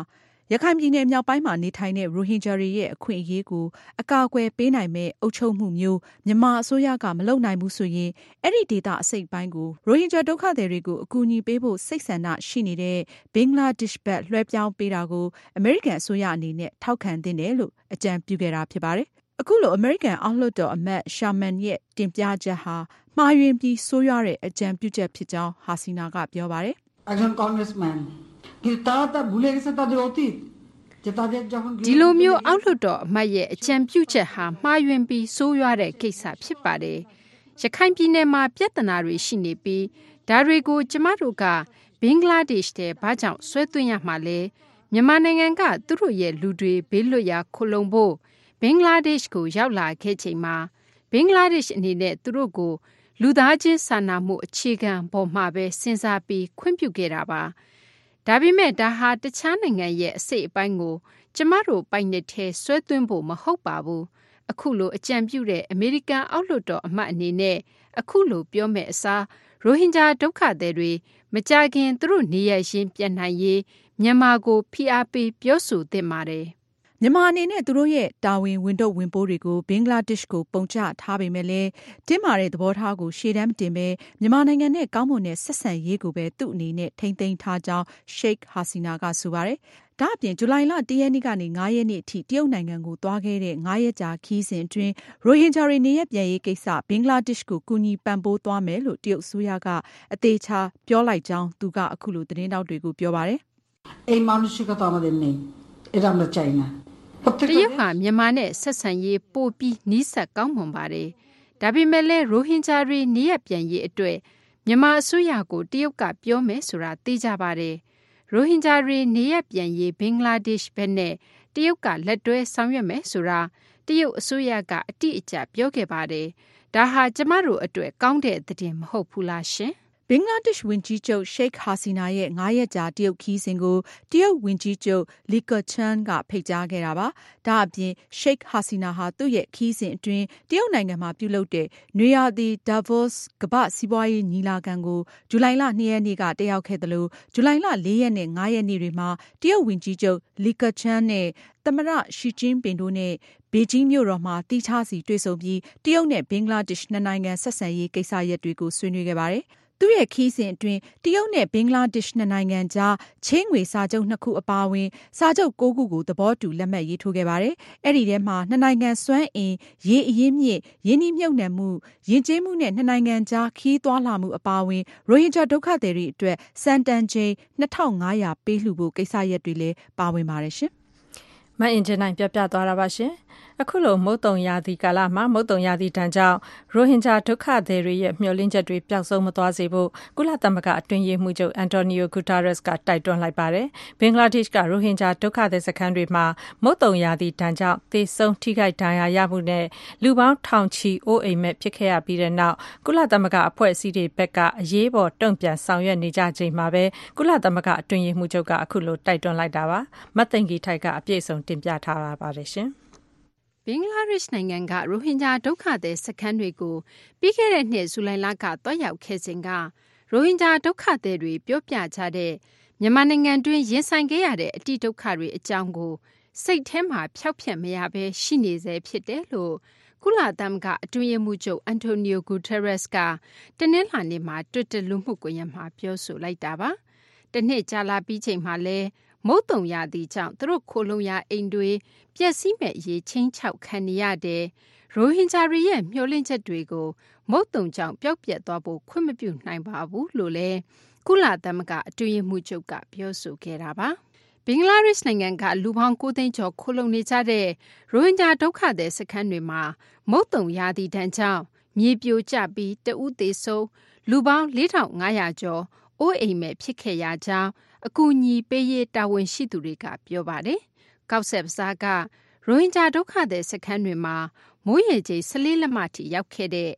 ရခိုင်ပြည်နယ်မြောက်ပိုင်းမှာနေထိုင်တဲ့ရိုဟင်ဂျာတွေရဲ့အခွင့်အရေးကိုအကာအကွယ်ပေးနိုင်မဲ့အုပ်ချုပ်မှုမျိုးမြန်မာအစိုးရကမလုပ်နိုင်ဘူးဆိုရင်အဲ့ဒီဒေသအစိတ်ပိုင်းကိုရိုဟင်ဂျာဒုက္ခသည်တွေကိုအကူအညီပေးဖို့စိတ်ဆန္ဒရှိနေတဲ့ဘင်္ဂလားဒေ့ရှ်ဘက်လွှဲပြောင်းပေးတာကိုအမေရိကန်အစိုးရအနေနဲ့ထောက်ခံသင့်တယ်လို့အကြံပြုခဲ့တာဖြစ်ပါတယ်။အခုလိုအမေရိကန်အောက်လွှတ်တော်အမတ်ရှာမန်ရဲ့တင်ပြချက်ဟာမှားယွင်းပြီးဆိုးရွားတဲ့အကြံပြုချက်ဖြစ်ကြောင်းဟာစီနာကပြောပါတယ်။ একজন কংগ্রেসম্যান কিন্তু তারা ভুলে গেছে তাদের অতীত ဒီလိုမျိုးအောက်လွှတ်တော်အမတ်ရဲ့အကြံပြုချက်ဟာမှားယွင်းပြီးဆိုးရွားတဲ့ကိစ္စဖြစ်ပါတယ်။ရခိုင်ပြည်နယ်မှာပြဿနာတွေရှိနေပြီးဒါတွေကိုကျမတို့ကဘင်္ဂလားဒေ့ရှ်တဲ့ဘာကြောင့်ဆွဲသွင်းရမှာလဲမြန်မာနိုင်ငံကသူတို့ရဲ့လူတွေဘေးလွတ်ရာခိုလုံဖို့ဘင်္ဂလားဒေ့ရှ်ကိုရောက်လာခဲ့ချိန်မှာဘင်္ဂလားဒေ့ရှ်အနေနဲ့သူတို့ကိုလူသားချင်းစာနာမှုအခြေခံပေါ်မှာပဲစဉ်းစားပြီးခွင့်ပြုခဲ့တာပါဒါပေမဲ့ဒါဟာတခြားနိုင်ငံရဲ့အစိတ်အပိုင်းကိုကျမတို့ပိုင်တဲ့ထဲဆွဲသွင်းဖို့မဟုတ်ပါဘူးအခုလိုအကြံပြုတဲ့အမေရိကန်အောက်လွှတ်တော်အမတ်အနေနဲ့အခုလိုပြောမဲ့အစားရိုဟင်ဂျာဒုက္ခသည်တွေမကြခင်သူတို့နေရရှင်ပြန်နိုင်ရေးမြန်မာကိုဖိအားပေးပြောဆိုသင့်ပါတယ်မြန်မာအနေနဲ့သူတို့ရဲ့တာဝန်ဝင်တော့ဝင်ပိုးတွေကိုဘင်္ဂလားဒေ့ရှ်ကိုပုံချထားပေမဲ့လည်းတင်းမာတဲ့သဘောထားကိုရှေ့တန်းမတင်ပဲမြန်မာနိုင်ငံနဲ့ကောင်းမွန်တဲ့ဆက်ဆံရေးကိုပဲသူ့အနေနဲ့ထိန်းသိမ်းထားကြောင်းရှိတ်ဟာစီနာကဆိုပါတယ်။ဒါ့အပြင်ဇူလိုင်လ1ရက်နေ့ကနေ9ရက်နေ့အထိတရုတ်နိုင်ငံကိုသွားခဲ့တဲ့9ရက်ကြာခီးစဉ်အတွင်းရိုဟင်ဂျာတွေနေရပြန်ရေးကိစ္စဘင်္ဂလားဒေ့ရှ်ကိုကူညီပံ့ပိုးသွားမယ်လို့တရုတ်အစိုးရကအသေးချာပြောလိုက်ကြောင်းသူကအခုလိုသတင်းတောက်တွေကိုပြောပါတယ်။এই মানসিকতা আমাদের নেই এটা আমরা চাই না တရုတ်ဟာမြန်မာနဲ့ဆက်ဆံရေးပိုပြီးနီးစပ်ကောင်းမွန်ပါတယ်။ဒါပေမဲ့လည်းရိုဟင်ဂျာတွေနေရပြန်ရေးအတွက်မြန်မာအစိုးရကိုတရုတ်ကပြောမယ်ဆိုတာသိကြပါတယ်။ရိုဟင်ဂျာတွေနေရပြန်ရေးဘင်္ဂလားဒေ့ရှ်ဘက်နဲ့တရုတ်ကလက်တွဲဆောင်ရွက်မယ်ဆိုတာတရုတ်အစိုးရကအတိအကျပြောခဲ့ပါတယ်။ဒါဟာကျမတို့အတွက်ကောင်းတဲ့သတင်းမဟုတ်ဘူးလားရှင်။ဘင်္ဂလားဒေ့ရှ်ဝန်ကြီးချုပ်ရှိတ်ဟာစီနာရဲ့9ရက်ကြာတရုတ်ခီးစဉ်ကိုတရုတ်ဝန်ကြီးချုပ်လီကာချန်ကဖိတ်ကြားခဲ့တာပါ။ဒါအပြင်ရှိတ်ဟာစီနာဟာသူ့ရဲ့ခီးစဉ်အတွင်းတရုတ်နိုင်ငံမှာပြုလုပ်တဲ့နွေရာသီဒါဗော့စ်ကမ္ဘာ့စီးပွားရေးညီလာခံကိုဇူလိုင်လ2ရက်နေ့ကတက်ရောက်ခဲ့တယ်လို့ဇူလိုင်လ4ရက်နဲ့5ရက်နေ့တွေမှာတရုတ်ဝန်ကြီးချုပ်လီကာချန်နဲ့သမ္မတရှီကျင်းပင်တို့နဲ့ဘေဂျင်းမြို့တော်မှာတီးခြားစီတွေ့ဆုံပြီးတရုတ်နဲ့ဘင်္ဂလားဒေ့ရှ်နှစ်နိုင်ငံဆက်ဆံရေးကိစ္စရပ်တွေကိုဆွေးနွေးခဲ့ပါတယ်။သူ့ရဲ့ခီးစဉ်အတွင်းတရုတ်နဲ့ဘင်္ဂလားဒေ့ရှ်နှစ်နိုင်ငံကြားချင်းငွေစာချုပ်2ခုအပါအဝင်စာချုပ်6ခုကိုသဘောတူလက်မှတ်ရေးထိုးခဲ့ပါတယ်။အဲ့ဒီထဲမှာနှစ်နိုင်ငံစွမ်းအင်ရေအရင်းမြစ်ရင်းနှီးမြှုပ်နှံမှုယဉ်ကျေးမှုနဲ့နှစ်နိုင်ငံကြားခီးသွားလာမှုအပါအဝင်ရိုဟင်ဂျာဒုက္ခသည်တွေအတွက်စံတန်ချိန်2500ပေးလှူဖို့ကိစ္စရပ်တွေလည်းပါဝင်ပါတယ်ရှင်။မအင်ဂျင်နိုင်ပြပြသွားတာပါရှင်။အခုလိုမုတ်တုံရာသီကာလမှာမုတ်တုံရာသီတန်ကြောင့်ရိုဟင်ဂျာဒုက္ခသည်တွေရဲ့မျှော်လင့်ချက်တွေပျောက်ဆုံးမသွားစေဖို့ကုလသမဂ္ဂအတွင်းရေးမှူးချုပ်အန်တိုနီယိုဂူတာရက်စ်ကတိုက်တွန်းလိုက်ပါတယ်။ဘင်္ဂလားဒေ့ရှ်ကရိုဟင်ဂျာဒုက္ခသည်စခန်းတွေမှာမုတ်တုံရာသီတန်ကြောင့်သေဆုံးထိခိုက်ဒဏ်ရာရမှုနဲ့လူပေါင်းထောင်ချီအိုးအိမ်မဲ့ဖြစ်ခဲ့ရပြီးတဲ့နောက်ကုလသမဂ္ဂအဖွဲ့အစည်းတွေဘက်ကအရေးပေါ်တုံ့ပြန်ဆောင်ရွက်နေကြချိန်မှာပဲကုလသမဂ္ဂအတွင်းရေးမှူးချုပ်ကအခုလိုတိုက်တွန်းလိုက်တာပါ။မသိင်္ဂီထိုက်ကအပြည့်အစုံတင်ပြထားပါတယ်ရှင်။ဘင်္ဂလားဒေ့ရှ်နိုင်ငံကရိုဟင်ဂျာဒုက္ခသည်စခန်းတွေကိုပြီးခဲ့တဲ့နှစ်ဇူလိုင်လကတွားရောက်ခဲ့စဉ်ကရိုဟင်ဂျာဒုက္ခသည်တွေပြောပြကြတဲ့မြန်မာနိုင်ငံတွင်းရင်ဆိုင်ခဲ့ရတဲ့အတိဒုက္ခတွေအကြောင်းကိုစိတ်ထဲမှာဖျောက်ဖျက်မရဘဲရှိနေစေဖြစ်တယ်လို့ကုလသမဂ္ဂအတွင်းရေးမှူးချုပ်အန်တိုနီယိုဂူတာရက်စ်ကတနင်္လာနေ့မှာတွစ်တာလူမှုကွန်ရက်မှာပြောဆိုလိုက်တာပါ။တစ်နှစ်ကြာလာပြီးချိန်မှာလဲမုတ်တုံရာသီကြောင့်သူတို့ခိုလုံရာအိမ်တွေပျက်စီးမဲ့အရေးချင်းချောက်ခံနေရတယ်။ရိုဟင်ဂျာတွေရဲ့မျှော်လင့်ချက်တွေကိုမုတ်တုံကြောင့်ပျောက်ပြက်သွားဖို့ခွင့်မပြုနိုင်ပါဘူးလို့လည်းကုလသမဂ္ဂအတွင်းရေးမှူးချုပ်ကပြောဆိုခဲ့တာပါ။ဘင်္ဂလားဒေ့ရှ်နိုင်ငံကလူပေါင်း9သိန်းကျော်ခိုလုံနေကြတဲ့ရိုဟင်ဂျာဒုက္ခသည်စခန်းတွေမှာမုတ်တုံရာသီတန်းကြောင့်မြေပြိုကျပြီးတဦးသေဆုံးလူပေါင်း4500ကျော်အိုးအိမ်မဲ့ဖြစ်ခဲ့ရကြောင်းအကူအညီပေးရေးတာဝန်ရှိသူတွေကပြောပါတယ်။ကောက်ဆက်ဘဇားကရိုဟင်ဂျာဒုက္ခသည်စခန်းတွေမှာမိုးရေချိန်14လက်မထိရောက်ခဲ့တဲ့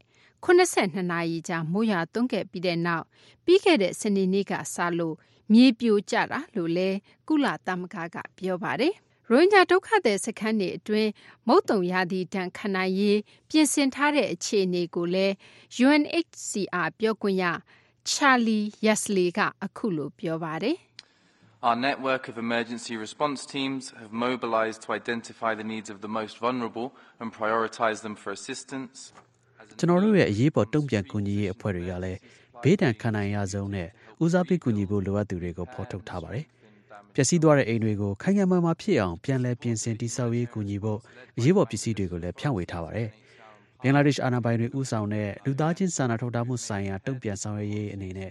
82နာရီကြာမိုးရွာသွန်းခဲ့ပြီးတဲ့နောက်ပြီးခဲ့တဲ့စနေနေ့ကစလို့မြေပြိုကျတာလို့လည်းကုလသမဂ္ဂကပြောပါတယ်။ရိုဟင်ဂျာဒုက္ခသည်စခန်းတွေအတွင်းမုတ်တုံရာသီတန်ခဏရေးပြင်ဆင်ထားတဲ့အခြေအနေကိုလည်း UNHCR ပြောခွင့်ရချာလီယက်စလီကအခုလိုပြောပါတယ် Our network of emergency response teams have mobilized to identify the needs of the most vulnerable and prioritize them for assistance. ကျွန်တော်တို့ရဲ့အရေးပေါ်တုံ့ပြန်ကူညီရေးအဖွဲ့တွေကလည်းဘေးဒဏ်ခံနိုင်ရဆုံးနဲ့ဦးစားပေးကူညီဖို့လိုအပ်သူတွေကိုဖော်ထုတ်ထားပါတယ်။ပျက်စီးသွားတဲ့အိမ်တွေကိုခိုင်ခံမာဖြစ်အောင်ပြန်လည်ပြင်ဆင်တည်ဆောက်ရေးကူညီဖို့အရေးပေါ်ပစ္စည်းတွေကိုလည်းဖြန့်ဝေထားပါတယ်။ဘင်္ဂလားဒေ့ရှ်အာဏာပိုင်တွေဦးဆောင်တဲ့လူသားချင်းစာနာထောက်ထားမှုဆိုင်ရာတုံ့ပြန်ဆောင်ရွက်ရေးအနေနဲ့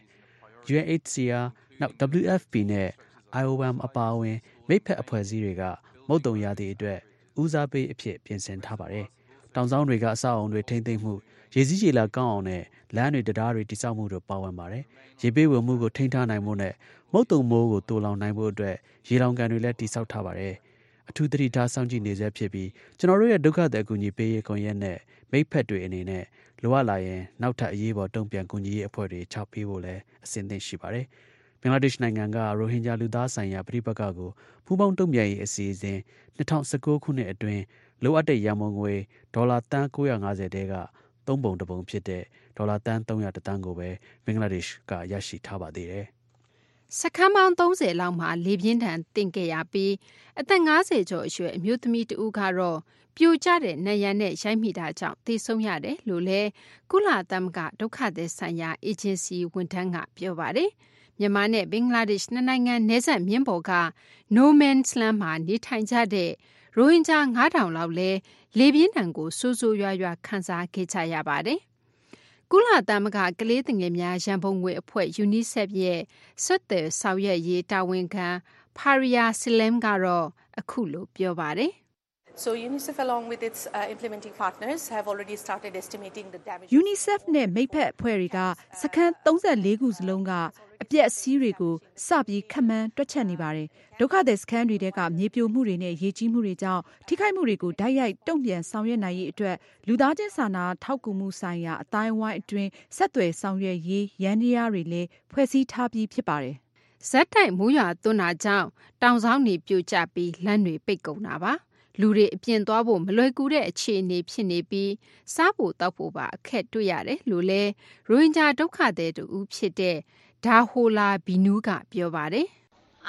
UNHCR နောက် WFP နဲ့ IOM အပါအဝင်မိတ်ဖက်အဖွဲ့အစည်းတွေကမုတ်တုံရာသီအတွက်ဦးစားပေးအဖြစ်ပြင်ဆင်ထားပါတယ်။တောင်ဆောင်တွေကအဆောက်အုံတွေထိမ့်သိမ့်မှုရေစည်းရေလာကောင်းအောင်နဲ့လမ်းတွေတရားတွေတိစောက်မှုတို့ပါဝင်ပါတယ်။ရေပေးဝယ်မှုကိုထိန်းထားနိုင်မှုနဲ့မုတ်တုံမိုးကိုတူလောင်နိုင်ဖို့အတွက်ရေလောင်ကန်တွေလည်းတိစောက်ထားပါတယ်။အထူးသတိထားစောင့်ကြည့်နေစေဖြစ်ပြီးကျွန်တော်တို့ရဲ့ဒုက္ခသည်အကူအညီပေးရေးကွန်ရက်နဲ့မိတ်ဖက်တွေအနေနဲ့လိုအပ်လာရင်နောက်ထပ်အရေးပေါ်တုံ့ပြန်ကူညီရေးအဖွဲ့တွေချပေးဖို့လည်းအဆင်သင့်ရှိပါတယ်။ဘင်္ဂလားဒေ့ရှ်နိုင်ငံကရိုဟင်ဂျာလူသားဆိုင်ရာပြည်ပကကိုပူးပေါင်းတုံ့ပြန်ရေးအစီအစဉ်2019ခုနှစ်အတွင်းလိုအပ်တဲ့ရန်ပုံငွေဒေါ်လာတန်း950တဲက3ပုံတစ်ပုံဖြစ်တဲ့ဒေါ်လာတန်း300တန်းကိုပဲဘင်္ဂလားဒေ့ရှ်ကရရှိထားပါသေးတယ်။စခန်းပေါင်း30လောက်မှာလေပြင်းထန်တင်ခဲ့ရပြီးအသက်50ကျော်အရွယ်အမျိုးသမီးတဦးကတော့ပြိုကျတဲ့နံရံနဲ့ရိုက်မိတာကြောင့်သေဆုံးရတယ်လို့လည်းကုလသမဂ္ဂဒုက္ခသည်ဆိုင်ရာအေဂျင်စီဝန်ထမ်းကပြောပါတယ်။မြန်မာနဲ့ဘင်္ဂလားဒေ့ရှ်နှစ်နိုင်ငံနယ်စပ်မြင်းပေါ်က No Man's Land မှာနေထိုင်ကြတဲ့ရိုဟင်ဂျာ9000လောက်လည်းလေပြင်းထန်ကိုဆိုးဆိုးရွားရွားခံစားခဲ့ကြရပါတယ်။ကုလသမဂ္ဂကလေးသူငယ်များရန်ပုံငွေအဖွဲ့ UNICEF ရဲ့ဆက်သွယ်ဆောင်ရွက်ရေးတာဝန်ခံ Faria Silem ကတော့အခုလိုပြောပါတယ်။ So UNICEF along with its implementing partners have already started estimating the damage. UNICEF နဲ့မိတ်ဖက်အဖွဲ့တွေကစခန်း34ခုစလုံးကအပျက်အစီးတွေကိုစပြီးခန့်မှန်းတွက်ချက်နေပါတယ်။ဒုက္ခသည်စခန်းတွေကမြေပြိုမှုတွေနဲ့ရေကြီးမှုတွေကြောင့်ထိခိုက်မှုတွေကိုဓာတ်ရိုက်တုံ့ပြန်ဆောင်ရွက်နိုင်ရေးအတွက်လူသားချင်းစာနာထောက်ကူမှုဆိုင်ရာအတိုင်းအဝိုင်းအတွင်းဆက်သွယ်ဆောင်ရွက်ရေးရန်ရာတွေလည်းဖွဲ့စည်းထားပြီးဖြစ်ပါတယ်။ဇက်တိုက်မိုးရွာသွန်းတာကြောင့်တောင်ဆောင်တွေပြိုကျပြီးလမ်းတွေပိတ်ကုန်တာပါ။လူတွေအပြင်သွားဖို့မလွယ်ကူတဲ့အခြေအနေဖြစ်နေပြီးစားဖို့တောက်ဖို့ပါအခက်တွေ့ရတယ်လို့လဲရိုဟင်ဂျာဒုက္ခသည်တူဖြစ်တဲ့ဒါဟိုလာဘီနူးကပြောပါတယ်။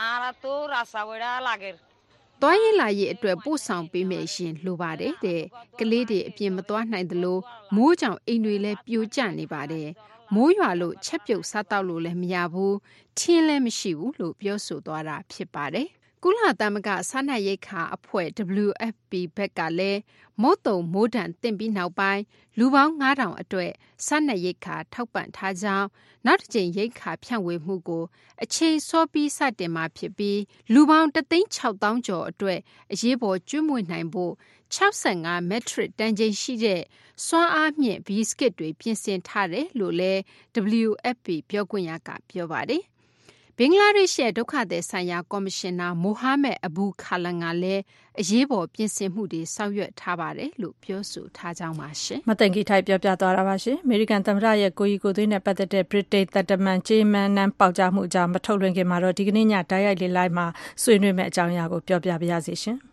သွားရင်လာရေးအတွက်ပို့ဆောင်ပေးမယ်ရှင်လိုပါတယ်တဲ့။ကလေးတွေအပြင်မသွားနိုင်သလိုမိုးကြောင့်အိမ်တွေလည်းပြိုကျနေပါတယ်။မိုးရွာလို့ချက်ပြုတ်စားတောက်လို့လည်းမရဘူး။ထင်းလည်းမရှိဘူးလို့ပြောဆိုသွားတာဖြစ်ပါတယ်။ကုလသမဂ္ဂစားနပ်ရိက္ခာအဖွဲ့ WFP ဘက်ကလည်းမုတ်တုံမိုးဒဏ်သင့်ပြီးနောက်ပိုင်းလူပေါင်း9000အတွက်စားနပ်ရိက္ခာထောက်ပံ့ထားကြောင်းနောက်တစ်ကြိမ်ရိက္ခာဖြန့်ဝေမှုကိုအချိန်စောပြီးစတင်မှာဖြစ်ပြီးလူပေါင်း1,600,000 ကျော်အတွက်အရေးပေါ်ကျွေးမွေးနိုင်ဖို့65 မက်ထရစ်တန်ချိန်ရှိတဲ့စွမ်းအားမြင့်ဘီစကစ်တွေပြင်ဆင်ထားတယ်လို့လည်း WFP ပြောခွင့်ရကပြောပါတယ်ဘင်္ဂလားဒေ့ရှ်ရဲ့ဒုက္ခသည်ဆိုင်ရာကော်မရှင်နာမိုဟာမက်အဘူခါလန်ကလည်းအရေးပေါ်ပြင်ဆင်မှုတွေဆောင်ရွက်ထားပါတယ်လို့ပြောဆိုထားကြောင်းပါရှင်။မတန်ကြီးထိုက်ပြောပြသွားတာပါရှင်။အမေရိကန်သမ္မတရဲ့ကိုကြီးကိုသွေးနဲ့ပတ်သက်တဲ့ဗြိတိန်တပ်တမန်ဂျေမန်နန်ပေါက်ကြားမှုအကြောင်းမထုတ်လွှင့်ခင်မှာတော့ဒီကနေ့ညဓာတ်ရိုက်လေးလိုက်မှာဆွေးနွေးမယ့်အကြောင်းအရာကိုပြောပြပါရစေရှင်။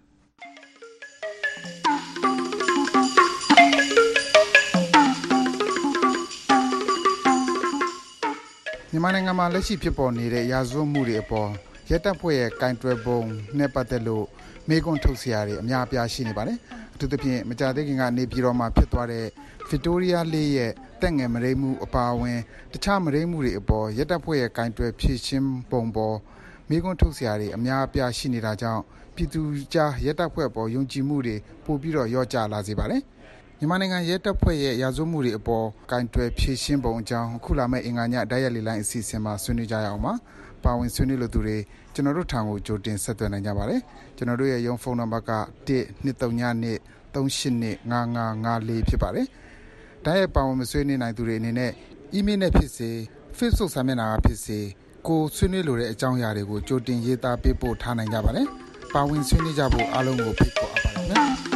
မြန်မာနိုင်ငံမှာလက်ရှိဖြစ်ပေါ်နေတဲ့ရာဇဝတ်မှုတွေအပေါ်ရဲတပ်ဖွဲ့ရဲ့ကင်တွယ်ပုံနဲ့ပတ်သက်လို့မေးခွန်းထုတ်စရာတွေအများအပြားရှိနေပါတယ်။အထူးသဖြင့်မကြာသေးခင်ကနေပြည်တော်မှာဖြစ်သွားတဲ့ Victoria လေးရဲ့တက်ငယ်မရိမှုအပါအဝင်တခြားမရိမှုတွေအပေါ်ရဲတပ်ဖွဲ့ရဲ့ကင်တွယ်ဖြည့်ရှင်းပုံပေါ်မေးခွန်းထုတ်စရာတွေအများအပြားရှိနေတာကြောင့်ပြည်သူကြားရဲတပ်ဖွဲ့ပေါ်ယုံကြည်မှုတွေပိုပြီးတော့လျော့ကျလာစေပါတယ်။မြန်မာနိုင်ငံရဲတပ်ဖွဲ့ရဲ့ရာဇဝတ်မှုတွေအပေါ်ကင်တွယ်ဖြည့်ရှင်းပုံအကြောင်းအခုလာမယ့်အင်္ဂါညဓာတ်ရိုက်လေးလိုင်းအစီအစဉ်မှာဆွေးနွေးကြရအောင်ပါ။ပါဝင်ဆွေးနွေးလို့သူတွေကျွန်တော်တို့ထံကိုကြိုတင်ဆက်သွယ်နိုင်ကြပါတယ်။ကျွန်တော်တို့ရဲ့ရုံးဖုန်းနံပါတ်က12393825554ဖြစ်ပါတယ်။ဓာတ်ရိုက်ပါဝင်မဆွေးနွေးနိုင်သူတွေအနေနဲ့အီးမေးလ်နဲ့ဖြစ်စေ Facebook စာမျက်နှာကဖြစ်စေကိုဆွေးနွေးလိုတဲ့အကြောင်းအရာတွေကိုကြိုတင်ရေးသားပေးပို့ထားနိုင်ကြပါတယ်။ပါဝင်ဆွေးနွေးကြဖို့အားလုံးကိုဖိတ်ခေါ်အပ်ပါတယ်ခင်ဗျာ။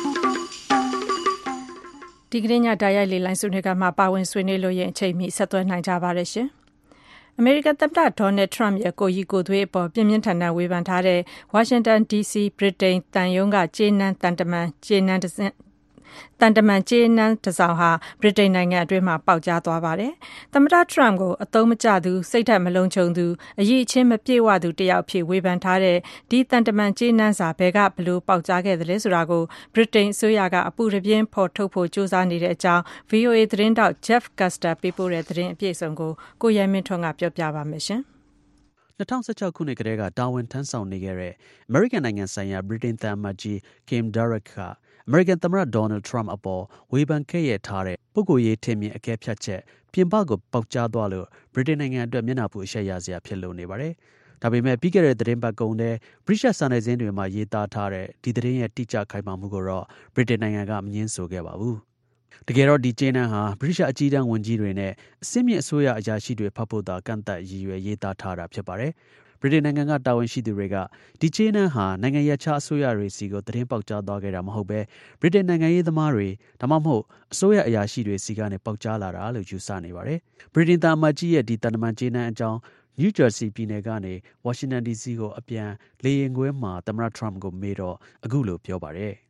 ဒီကနေ့ညဓာတ်ရိုက်လေးလိုင်းဆွေးနွေးကမှပါဝင်ဆွေးနွေးလို့ရင်အချိန်မီဆက်သွယ်နိုင်ကြပါရရှင်။အမေရိကန်သမ္မတဒေါ်နယ်ထရမ့်ရဲ့ကိုကြီးကိုသွေးအပေါ်ပြင်းပြင်းထန်ထန်ဝေဖန်ထားတဲ့ဝါရှင်တန် DC ဗြိတိန်တန်ယုံကကျေးနန်းတန်တမန်ကျေးနန်းတန်တမန်ကျေးနန်းတစ်စောင်ဟာဗြိတိန်နိုင်ငံအတွင်းမှာပေါက်ကြားသွားပါတယ်။သမ္မတထရမ့်ကိုအသုံးမကျသူစိတ်ဓာတ်မလုံခြုံသူအရေးအချင်းမပြေဝသူတယောက်ဖြစ်ဝေဖန်ထားတဲ့ဒီတန်တမန်ကျေးနန်းစာဘယ်ကဘလို့ပေါက်ကြားခဲ့သလဲဆိုတာကိုဗြိတိန်အစိုးရကအပူတပြင်းဖော်ထုတ်ဖို့ကြိုးစားနေတဲ့အကြောင်း VOA သတင်းတောက် Jeff Custer ပေးပို့တဲ့သတင်းအပြည့်အစုံကိုရဲမင်းထွန်းကပြောပြပါမယ်ရှင်။2016 ခုနှစ်ကတည်းကတာဝန်ထမ်းဆောင်နေခဲ့တဲ့အမေရိကန်နိုင်ငံဆိုင်ရာဗြိတိန်သံအမတ်ကြီး Kim Darroch ကအမေရိကန်သမ္မတ Donald Trump အပေါ်ဝေဖန်ခဲ့ရထားတဲ့ပုဂ္ဂိုလ်ရေးထင်မြင်အကဲဖြတ်ချက်ပြင်ပကိုပေါက်ကြားသွားလို့ဗြိတိန်နိုင်ငံအတွက်မျက်နှာပူအရှက်ရစရာဖြစ်လို့နေပါတယ်။ဒါပေမဲ့ပြီးခဲ့တဲ့သတင်းပတ်ကုန်တဲ့ဗြိတိသျှစာနယ်ဇင်းတွေမှာရေးသားထားတဲ့ဒီသတင်းရဲ့တိကျခိုင်မာမှုကိုတော့ဗြိတိန်နိုင်ငံကမငြင်းဆိုခဲ့ပါဘူး။တကယ်တော့ဒီကျေးနန်းဟာဗြိတိသျှအကြီးတန်းဝန်ကြီးတွေနဲ့အစည်းမြင့်အစိုးရအရာရှိတွေဖတ်ဖို့သာကန့်သတ်ရည်ရွယ်ရေးသားထားတာဖြစ်ပါတယ်။ဗြိတိန်နိုင်ငံကတာဝန်ရှိသူတွေကဒီကျေးနန်းဟာနိုင်ငံရပ်ခြားအစိုးရတွေစီကိုသတင်းပေါက်ကြားသွားခဲ့တာမဟုတ်ပဲဗြိတိန်နိုင်ငံရေးသမားတွေဒါမှမဟုတ်အစိုးရအရာရှိတွေစီကနေပေါက်ကြားလာတာလို့ယူဆနေပါတယ်။ဗြိတိန်သံအမတ်ကြီးရဲ့ဒီတန်တမန်ကျေးနန်းအကြောင်း New Jersey ပြည်နယ်ကနေ Washington DC ကိုအပြန်လေယာဉ်ကွင်းမှာသမ္မတ Trump ကိုမေးတော့အခုလိုပြောပါတယ်။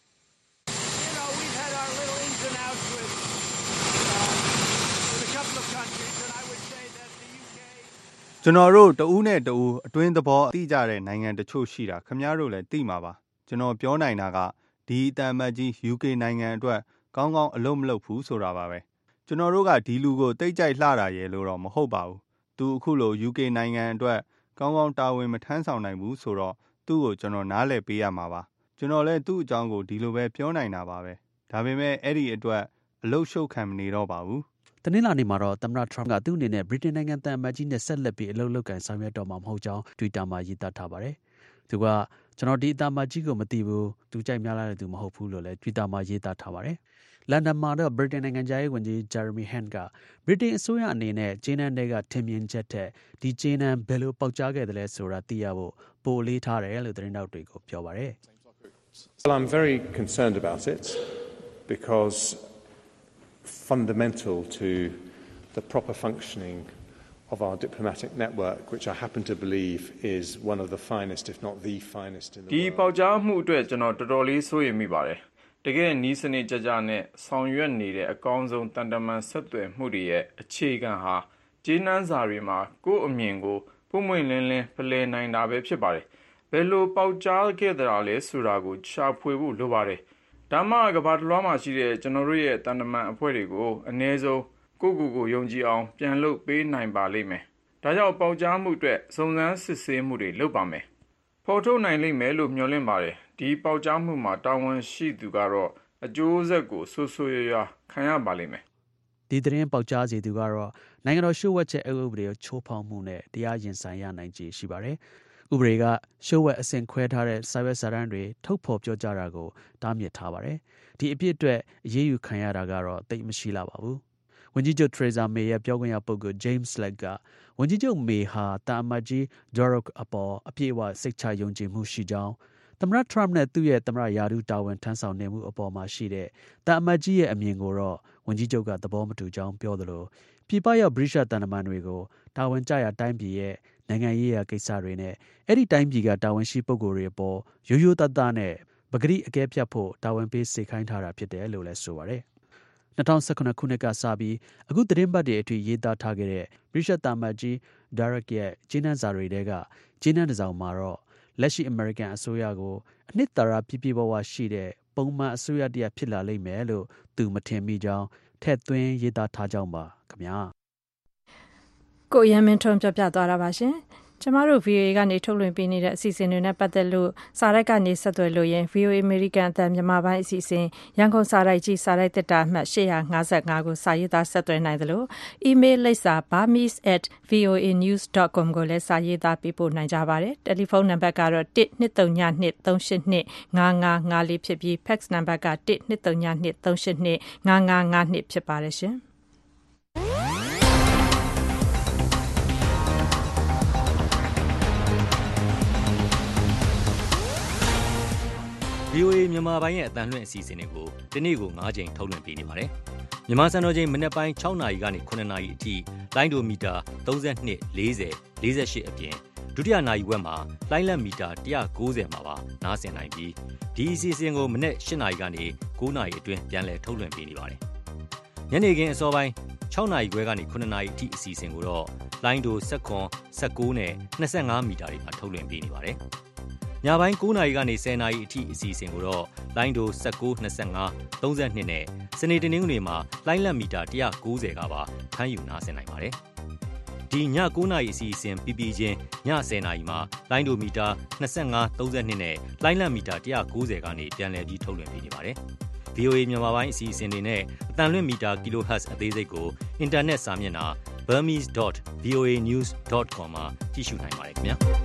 ကျွန်တော်တို့တဦးနဲ့တဦးအတွင်းသဘောသိကြတဲ့နိုင်ငံတချို့ရှိတာခင်ဗျားတို့လည်းသိမှာပါကျွန်တော်ပြောနိုင်တာကဒီအတန်မတ်ကြီး UK နိုင်ငံအတွက်ကောင်းကောင်းအလုပ်မလုပ်ဘူးဆိုတာပါပဲကျွန်တော်တို့ကဒီလူကိုတိတ်ကြိုက်လှတာရဲ့လို့တော့မဟုတ်ပါဘူးသူအခုလို UK နိုင်ငံအတွက်ကောင်းကောင်းတာဝန်မထမ်းဆောင်နိုင်ဘူးဆိုတော့သူ့ကိုကျွန်တော်နားလည်ပေးရမှာပါကျွန်တော်လည်းသူ့အကြောင်းကိုဒီလိုပဲပြောနိုင်တာပါပဲဒါပေမဲ့အဲ့ဒီအတွက်အလုပ်ရှုပ်ခံမနေတော့ပါဘူးတနင်္လာနေ့မှာတော့သမ္မတ Trump ကသူ့အနေနဲ့ဗြိတိန်နိုင်ငံသံအမတ်ကြီးနဲ့ဆက်လက်ပြီးအလုပ်လုပ်ကိုင်ဆောင်ရွက်တော့မှာမဟုတ်ကြောင်း Twitter မှာရေးသားထားပါတယ်။သူကကျွန်တော်ဒီသံအမတ်ကြီးကိုမသိဘူး။သူကြိုက်များလာတဲ့သူမဟုတ်ဘူးလို့လည်း Twitter မှာရေးသားထားပါတယ်။လန်ဒန်မှာတော့ဗြိတိန်နိုင်ငံသားရေးဝန်ကြီး Jeremy Hunt ကဗြိတိန်အစိုးရအနေနဲ့ကျေးနန်းတွေကထင်မြင်ချက်ထက်ဒီကျေးနန်းဘယ်လိုပေါက်ကြားခဲ့တယ်လဲဆိုတာသိရဖို့ပိုအလေးထားတယ်လို့သတင်းတောက်တွေကိုပြောပါတယ်။ Well, I'm very concerned about it because fundamental to the proper functioning of our diplomatic network, which I happen to believe is one of the finest, if not the finest in the world. ဒီပေါက်ကြားမှုအတွက်ကျွန်တော်တော်တော်လေးစိုးရိမ်မိပါတယ်။တကယ်နီးစနစ်ကြကြနဲ့ဆောင်ရွက်နေတဲ့အကောင်းဆုံးတန်တမန်ဆက်သွယ်မှုတွေရဲ့အခြေခံဟာကျေးနန်းစာတွေမှာကိုယ့်အမြင်ကိုပုံမှန်လင်းလင်းဖလှယ်နိုင်တာပဲဖြစ်ပါတယ်။ဘယ်လိုပေါက်ကြားခဲ့တာလဲဆိုတာကိုရှာဖွေဖို့လိုပါတယ်။ဒါမှကဘာတလွှားမှာရှိတဲ့ကျွန်တော်တို့ရဲ့တန်တမန်အဖွဲ့တွေကိုအနည်းဆုံးကိုယုံကြည်အောင်ပြန်လုပ်ပေးနိုင်ပါလိမ့်မယ်။ဒါကြောင့်ပေါက်ကြားမှုအတွက်စုံစမ်းစစ်ဆေးမှုတွေလုပ်ပါမယ်။ဖော်ထုတ်နိုင်လိမ့်မယ်လို့မျှော်လင့်ပါတယ်။ဒီပေါက်ကြားမှုမှာတာဝန်ရှိသူကတော့အကျိုးဆက်ကိုဆိုးဆိုးရွားခံရပါလိမ့်မယ်။ဒီသတင်းပေါက်ကြားစီသူကတော့နိုင်ငံတော်ရှုပ်ဝက်ချက်အဥပဒေကိုချိုးဖောက်မှုနဲ့တရားရင်ဆိုင်ရနိုင်ခြေရှိပါတယ်။ဥပဒေကရှုပ်ဝက်အဆင့်ခွဲထားတဲ့စာရွက်စာတမ်းတွေထုတ်ဖော်ပြောကြားတာကိုတားမြစ်ထားပါတယ်။ဒီအဖြစ်အတွက်အရေးယူခံရတာကတော့တိတ်မရှိလာပါဘူး။ဝန်ကြီးချုပ် Theresa May ရဲ့ပြောခွင့်ရပုဂ္ဂိုလ် James Slack ကဝန်ကြီးချုပ် May ဟာတာအမတ်ကြီး Darroch အပေါ်အပြည့်အဝစိတ်ချယုံကြည်မှုရှိကြောင်းသမ္မတ Trump နဲ့သူ့ရဲ့သမ္မတရာထူးတာဝန်ထမ်းဆောင်နေမှုအပေါ်မှာရှိတဲ့တာအမတ်ကြီးရဲ့အမြင်ကိုတော့ဝန်ကြီးချုပ်ကသဘောမတူကြောင်းပြောသလိုပြည်ပရောက်ဗြိတိသျှတန်တမန်တွေကိုတာဝန်ကျရာတိုင်းပြည်ရဲ့နိုင်ငံရေးရာကိစ္စတွေနဲ့အဲ့ဒီတိုင်းပြည်ကတာဝန်ရှိပုဂ္ဂိုလ်တွေအပေါ်ရိုးရိုးသားသားနဲ့ပဂတိအကဲဖြတ်ဖို့တာဝန်ပေးစေခိုင်းထားတာဖြစ်တယ်လို့လည်းဆိုပါတယ်2019ခုနှစ်ကစပြီးအခုသတင်းပတ်တွေအထိရေးသားထားခဲ့တဲ့ဗြိတိသျှသံအမတ်ကြီး Darroch ရဲ့ကျေးနန်းစာတွေထဲကကျေးနန်းတစ်စောင်မှာတော့လက်ရှိအမေရိကန်အစိုးရကိုအနှစ်သာရပြည့်ပြည့်ဝဝရှိတဲ့ပုံမှန်အစိုးရတရပ်ဖြစ်လာလိမ့်မယ်လို့သူမထင်မိကြောင်းထည့်သွင်းရေးသားထားကြောင်းပါခင်ဗျာကိုရမင်းထွန်းပြောပြသွားတာပါရှင်ကျမတို့ VOA ကနေထုတ်လွှင့်ပေးနေတဲ့အစီအစဉ်တွေနဲ့ပတ်သက်လို့စာရိုက်ကနေဆက်သွယ်လို့ရင် VOA American အသံမြန်မာပိုင်းအစီအစဉ်ရန်ကုန်စာရိုက်ကြီးစာရိုက်တက်တာအမှတ်855ကိုစာရေးသားဆက်သွယ်နိုင်သလို email လိပ်စာ burmese@voanews.com ကိုလည်းစာရေးသားပေးပို့နိုင်ကြပါတယ်တယ်လီဖုန်းနံပါတ်ကတော့12323825554ဖြစ်ပြီး fax နံပါတ်က12323825552ဖြစ်ပါတယ်ရှင် VOA မြန်မာပိုင်းရဲ့အသံလွှင့်အစီအစဉ်တွေကိုဒီနေ့ကို9ကြိမ်ထုတ်လွှင့်ပေးနေပါတယ်မြန်မာစံတော်ချိန်မနက်ပိုင်း6နာရီကနေ9နာရီအထိလိုင်းဒိုမီတာ32 40 48အပြင်ဒုတိယနာရီဝက်မှာလိုင်းလက်မီတာ190မှာပါနားဆင်နိုင်ပြီးဒီအစီအစဉ်ကိုမနက်8နာရီကနေ9နာရီအတွင်းပြန်လည်ထုတ်လွှင့်ပေးနေပါတယ်။ညနေခင်းအစောပိုင်း6နာရီခွဲကနေ9နာရီအထိအစီအစဉ်ကိုတော့လိုင်းဒို19နဲ့25မီတာတွေမှာထုတ်လွှင့်ပေးနေပါတယ်။ညပိုင်း9နာရီကနေ10နာရီအထိအစီအစဉ်ကိုတော့လိုင်းဒို19 25 32နဲ့စနေတနင်္ဂနွေမှာလိုင်းလက်မီတာ190ကပါဖမ်းယူနားဆင်နိုင်ပါတယ်။ဒီည9နာရီအစီအစဉ်ပြီးပြီးချင်းည10နာရီမှာလိုင်းဒိုမီတာ25 32နဲ့လိုင်းလက်မီတာ190ကနေပြန်လည်ပြီးထုတ်လွှင့်ပေးနေပါတယ်။ VOA မြန်မာပိုင်းအစီအစဉ်တွေနဲ့အတန်လွင့်မီတာ kHz အသေးစိတ်ကိုအင်တာနက်စာမျက်နှာ burmese.voanews.com မှာကြည့်ရှုနိုင်ပါတယ်ခင်ဗျာ။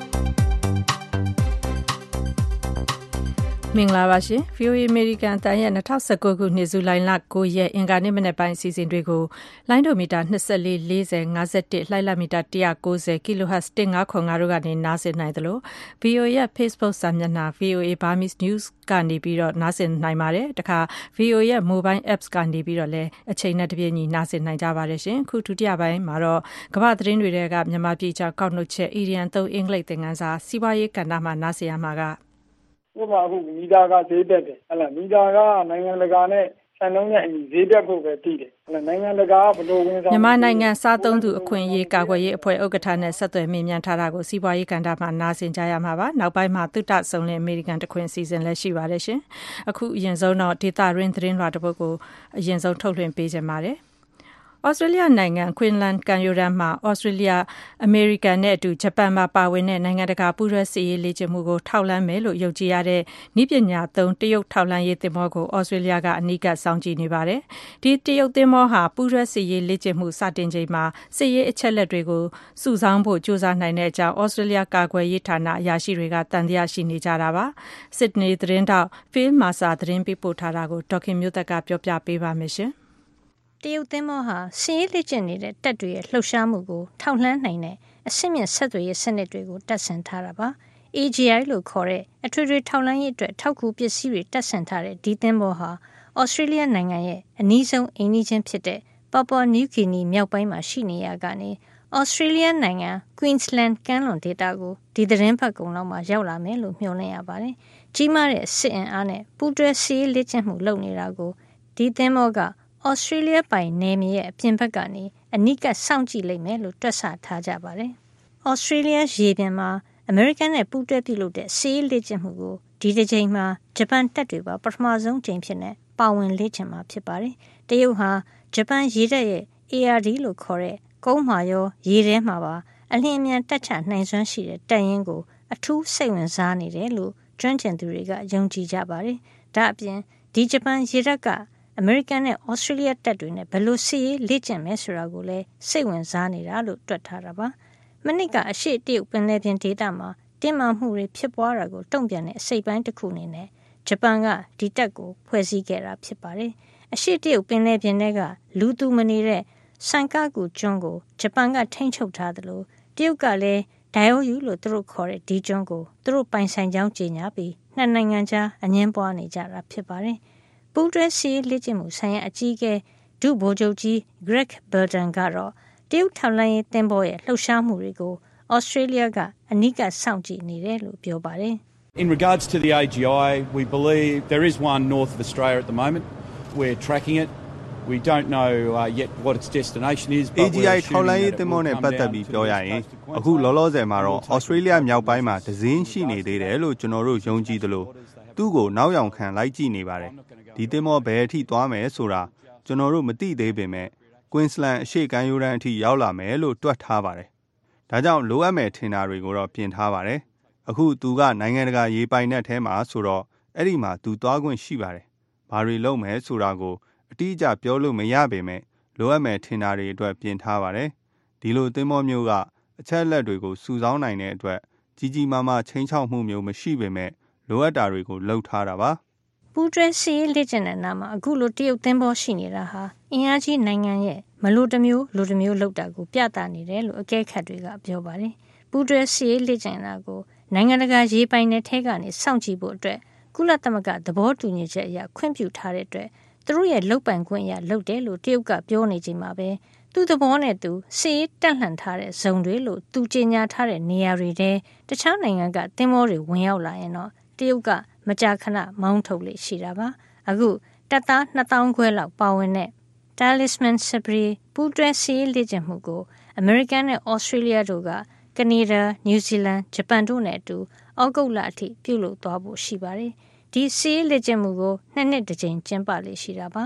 မင်္ဂလာပါရှင် VOA American တန်ရဲ့2019ခုနှစ်ဇူလိုင်လ9ရက်အင်္ဂါနေ့မနက်ပိုင်းအစီအစဉ်တွေကိုလိုင်းဒိုမီတာ24 40 51လှိုင်းလမီတာ190 kHz 1505တို့ကနေနားဆင်နိုင်သလို VOA ရဲ့ Facebook စာမျက်နှာ VOA Burmese News ကနေပြီးတော့နားဆင်နိုင်ပါတယ်တခါ VOA ရဲ့ Mobile Apps ကနေပြီးတော့လည်းအချိန်နဲ့တပြေးညီနားဆင်နိုင်ကြပါတယ်ရှင်ခုဒုတိယပိုင်းမှာတော့ကမ္ဘာသတင်းတွေကမြန်မာပြည်ကြောင်းကောက်နှုတ်ချက် Indian 3အင်္ဂလိပ်သင်ခန်းစာစီးပွားရေးကဏ္ဍမှာနားဆင်ရမှာကဥပမာအခုမီတာကဈေးတက်တယ်ဟဲ့လားမီတာကနိုင်ငံတကာနဲ့စံနှုန်းနဲ့အညီဈေးတက်ဖို့ပဲတည်တယ်ဟဲ့လားနိုင်ငံတကာကဘယ်လိုဝင်ဆောင်မြန်မာနိုင်ငံစားသုံးသူအခွင့်အရေးကာကွယ်ရေးအဖွဲ့ဥက္ကဋ္ဌနဲ့ဆက်သွယ်မေးမြန်းထားတာကိုစီးပွားရေးကဏ္ဍမှာနားဆင်ကြရမှာပါနောက်ပိုင်းမှာသုတဆုံလင်အမေရိကန်တခွင်စီစဉ်လည်းရှိပါတယ်ရှင်အခုအရင်ဆုံးတော့ဒေတာရင်းသတင်းလွှာတစ်ပုဒ်ကိုအရင်ဆုံးထုတ်လွှင့်ပေးကြပါမယ်ဩစတြေးလျနိုင်ငံကွင်းလန်းကန်ယိုရမ်မှာဩစတြေးလျအမေရိကန်နဲ့အတူဂျပန်မှာပါဝင်တဲ့နိုင်ငံတကာပူးတွဲစစ်ရေးလေ့ကျင့်မှုကိုထောက်လှမ်းမယ်လို့ယုံကြည်ရတဲ့နည်းပညာသုံးတရုတ်ထောက်လှမ်းရေးသင်္ဘောကိုဩစတြေးလျကအနီးကပ်စောင့်ကြည့်နေပါတယ်။ဒီတရုတ်သင်္ဘောဟာပူးတွဲစစ်ရေးလေ့ကျင့်မှုစတင်ချိန်မှာစစ်ရေးအချက်လက်တွေကိုစုဆောင်းဖို့ကြိုးစားနိုင်တဲ့အကြောင်းဩစတြေးလျကာကွယ်ရေးဌာနအရာရှိတွေကတန်တရားရှိနေကြတာပါ။စစ်ဒနီသတင်းတောက်ဖိလ်မာစာသတင်းပေးပို့ထားတာကိုဒေါခင်မျိုးသက်ကပြောပြပေးပါမယ်ရှင်။တရုတ်သင်္ဘောဟာစစ်ရေးလေ့ကျင့်နေတဲ့တပ်တွေရဲ့လှုပ်ရှားမှုကိုထောက်လှမ်းနိုင်တဲ့အဆင့်မြင့်ဆက်သွယ်ရေးစနစ်တွေကိုတပ်ဆင်ထားတာပါ။ AGI လို့ခေါ်တဲ့အထွေထွေထောက်လှမ်းရေးအတွက်ထောက်ကူပစ္စည်းတွေတပ်ဆင်ထားတဲ့ဒီသင်္ဘောဟာဩစတြေးလျနိုင်ငံရဲ့အနီးဆုံးအိမ်နီးချင်းဖြစ်တဲ့ပါပွာနယူးဂီနီမြောက်ပိုင်းမှာရှိနေရကနေဩစတြေးလျနိုင်ငံ Queensland ကမ်းလွန်ဒေသကိုဒီသတင်းပတ်ကုံလောက်မှာရောက်လာမယ်လို့မျှော်လင့်ရပါတယ်။ကြီးမားတဲ့စစ်အင်အားနဲ့ပူးတွဲစစ်ရေးလေ့ကျင့်မှုလုပ်နေတာကိုဒီသင်္ဘောကဩစတြေးလျပိုင်နယ်မြေရဲ့အပြင်ဘက်ကနေအနီးကပ်စောင့်ကြည့်လိမ့်မယ်လို့တွက်ဆထားကြပါတယ်။ဩစတြေးလျရေပြင်မှာအမေရိကန်နဲ့ပူးတွဲပြုလုပ်တဲ့စစ်ရေးလေ့ကျင့်မှုကိုဒီတစ်ချိန်မှာဂျပန်တပ်တွေပါပထမဆုံးချိန်ဖြစ်နေပါဝင်လေ့ကျင့်မှာဖြစ်ပါတယ်။တရုတ်ဟာဂျပန်ရေတပ်ရဲ့ ARD လို့ခေါ်တဲ့ကုန်းမှာရောရေထဲမှာပါအလျင်အမြန်တပ်ချနိုင်စွမ်းရှိတဲ့တပ်ရင်းကိုအထူးစိတ်ဝင်စားနေတယ်လို့ကျွမ်းကျင်သူတွေကယုံကြည်ကြပါတယ်။ဒါအပြင်ဒီဂျပန်ရေတပ်ကအမေရိကန်နဲ့ဩစတြေးလျတပ်တွေနဲ့ဘယ်လိုစစ်ရေးလေ့ကျင့်မယ်ဆိုတာကိုလည်းစိတ်ဝင်စားနေတာလို့တွက်ထားတာပါ။မနစ်ကအရှေ့တရုတ်ပင်လယ်ပြင်ဒေသမှာတင်းမာမှုတွေဖြစ်ပွားတာကိုတုံ့ပြန်တဲ့အစိပ်ပိုင်းတစ်ခုအနေနဲ့ဂျပန်ကဒီတပ်ကိုဖွဲ့စည်းခဲ့တာဖြစ်ပါတယ်။အရှေ့တရုတ်ပင်လယ်ပြင်တွေကလူသူမနေတဲ့ဆန်ကာကူကျွန်းကိုဂျပန်ကထိန်းချုပ်ထားသလိုတရုတ်ကလည်းဒိုင်ယိုယူလို့သူတို့ခေါ်တဲ့ဒီကျွန်းကိုသူတို့ပိုင်ဆိုင်ကြောင်းကြေညာပြီးနှစ်နိုင်ငံကြားအငင်းပွားနေကြတာဖြစ်ပါတယ်။ပူးတွဲစစ်ရေးလေ့ကျင့်မှုဆိုင်ရာအကြီးအကဲဒုဗိုလ်ချုပ်ကြီး Greg Burton ကတော့တရုတ်ထောက်လှမ်းရေးသင်္ဘောရဲ့လှုပ်ရှားမှုတွေကိုဩစတြေးလျကအနီးကပ်စောင့်ကြည့်နေတယ်လို့ပြောပါတယ်။ In regards to the AGI, we believe there is one north of Australia at the moment. We're tracking it. We don't know yet what its destination is. AGI ထောက်လှမ်းရေးသင်္ဘောနဲ့ပတ်သက်ပြီးပြောရရင်အခုလောလောဆယ်မှာတော့ဩစတြေးလျမြောက်ပိုင်းမှာဒဇင်းရှိနေသေးတယ်လို့ကျွန်တော်တို့ယုံကြည်သလိုသူ့ကိုနောက်ယောင်ခံလိုက်ကြည့်နေပါတယ်ဒီသင်္ဘောဘယ်အထိသွားမယ်ဆိုတာကျွန်တော်တို့မသိသေးပေမဲ့ Queensland အရှေ့ကမ်းရိုးတန်းအထိရောက်လာမယ်လို့တွက်ထားပါတယ်ဒါကြောင့်လိုအပ်မယ်ထင်တာတွေကိုတော့ပြင်ထားပါတယ်အခုသူကနိုင်ငံတကာရေပိုင်နက်ထဲမှာဆိုတော့အဲ့ဒီမှာသူသွားခွင့်ရှိပါတယ်ဘာတွေလုပ်မယ်ဆိုတာကိုအတိအကျပြောလို့မရပေမဲ့လိုအပ်မယ်ထင်တာတွေအတွက်ပြင်ထားပါတယ်ဒီလိုသင်္ဘောမျိုးကအချက်လက်တွေကိုစုဆောင်းနိုင်တဲ့အတွက်ကြီးကြီးမားမားချင်းချောက်မှုမျိုးမရှိပေမဲ့လိုအပ်တာတွေကိုလှုပ်ထားတာပါပူးတွဲစစ်ရေးလေ့ကျင့်တဲ့နာမှာအခုလိုတရုတ်သင်္ဘောရှိနေတာဟာအင်အားကြီးနိုင်ငံရဲ့မလိုတမျိုးလိုတမျိုးလုပ်တာကိုပြသနေတယ်လို့အကဲခတ်တွေကပြောပါတယ်ပူးတွဲစစ်ရေးလေ့ကျင့်တာကိုနိုင်ငံတကာရေပိုင်နယ်ထဲကနေစောင့်ကြည့်ဖို့အတွက်ကုလသမဂ္ဂသဘောတူညီချက်အရခွင့်ပြုထားတဲ့အတွက်သူသူတို့ရဲ့လုပ်ပိုင်ခွင့်အရလုပ်တယ်လို့တရုတ်ကပြောနေချိန်မှာပဲသူ့သဘောနဲ့သူစစ်ရေးတက်လှန်ထားတဲ့ဇုံတွေလို့သူကြေညာထားတဲ့နေရာတွေထဲတခြားနိုင်ငံကသင်္ဘောတွေဝင်ရောက်လာရင်တော့တရုတ်ကမကြာခဏမောင်းထုတ်လေရှိတာပါအခုတပ်သား2000ခွဲလောက်ပါဝင်တဲ့ Talisman Sabre ပူးတွဲစစ်ရေးလေ့ကျင့်မှုကိုအမေရိကန်နဲ့ဩစတြေးလျတို့ကကနေဒါ၊နယူးဇီလန်၊ဂျပန်တို့နဲ့အတူဩဂုတ်လအထိပြုလုပ်သွားဖို့ရှိပါတယ်ဒီစစ်ရေးလေ့ကျင့်မှုကို2နှစ်တစ်ကြိမ်ကျင်းပလေရှိတာပါ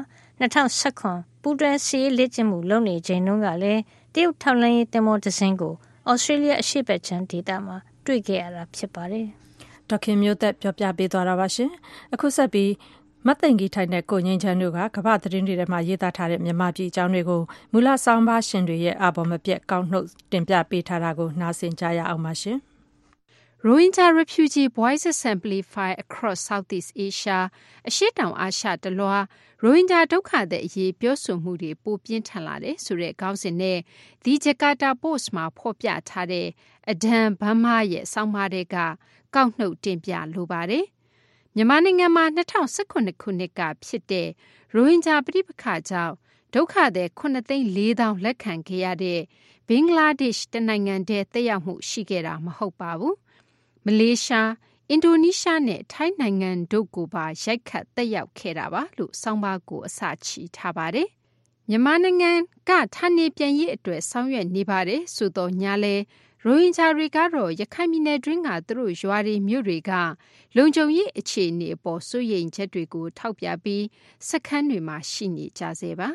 2019ပူးတွဲစစ်ရေးလေ့ကျင့်မှုလုပ်နေချိန်တုန်းကလည်းတရုတ်ထောက်လှမ်းရေးသင်္ဘောတစ်စင်းကိုဩစတြေးလျအရှေ့ဘက်ခြမ်းဒေသမှာတွေ့ခဲ့ရတာဖြစ်ပါတယ်ဒေါခင်မျိုးသက်ပြောပြပေးသွားတာပါရှင်အခုဆက်ပြီးမတ်သိန်ကြီးထိုင်တဲ့ကိုငင်းချမ်းတို့ကကမ္ဘာသတင်းတွေထဲမှာရေးသားထားတဲ့မြန်မာပြည်အကြောင်းတွေကိုမူလဆောင်းပါရှင်တွေရဲ့အပေါ်မပြတ်ကောက်နှုတ်တင်ပြပေးထားတာကိုနားဆင်ကြရအောင်ပါရှင် Rohingya refugee voices amplify across Southeast Asia အရှေ့တောင်အာရှတလွှား Rohingya ဒုက္ခသည်အရေးပြောဆိုမှုတွေပိုပြင်းထန်လာတယ်ဆိုတဲ့ခေါင်းစဉ်နဲ့ The Jakarta Post မှာဖော်ပြထားတဲ့ Adam Burma ရဲ့ဆောင်းပါးတွေကကောက်နှုတ်တင်ပြလိုပါတယ်။မြန်မာနိုင်ငံမှာ2019ခုနှစ်ကဖြစ်တဲ့ Rohingya ပဋိပက္ခကြောင့်ဒုက္ခသည်9,400,000လက်ခံခဲ့ရတဲ့ဘင်္ဂလားဒေ့ရှ်တနိုင်ငံတည်းသက်ရောက်မှုရှိခဲ့တာမဟုတ်ပါဘူး။မလေးရှား၊အင်ဒိုနီးရှားနဲ့ထိုင်းနိုင်ငံတို့ကိုပါရိုက်ခတ်သက်ရောက်ခဲ့တာပါလို့ဆောင်းပါးကိုအစချီထားပါတယ်။မြန်မာနိုင်ငံကဌာနေပြန်ရေးအတွက်ဆောင်ရွက်နေပါတယ်ဆိုတော့ညာလဲရိုဟင်ဂျာတွေကတော့ရခိုင်ပြည်နယ်တွင်းကသူတို့ရွာတွေမြို့တွေကလုံခြုံရေးအခြေအနေအပေါ်စိုးရိမ်ချက်တွေကိုထောက်ပြပြီးစခန်းတွေမှာရှိနေကြစေပါ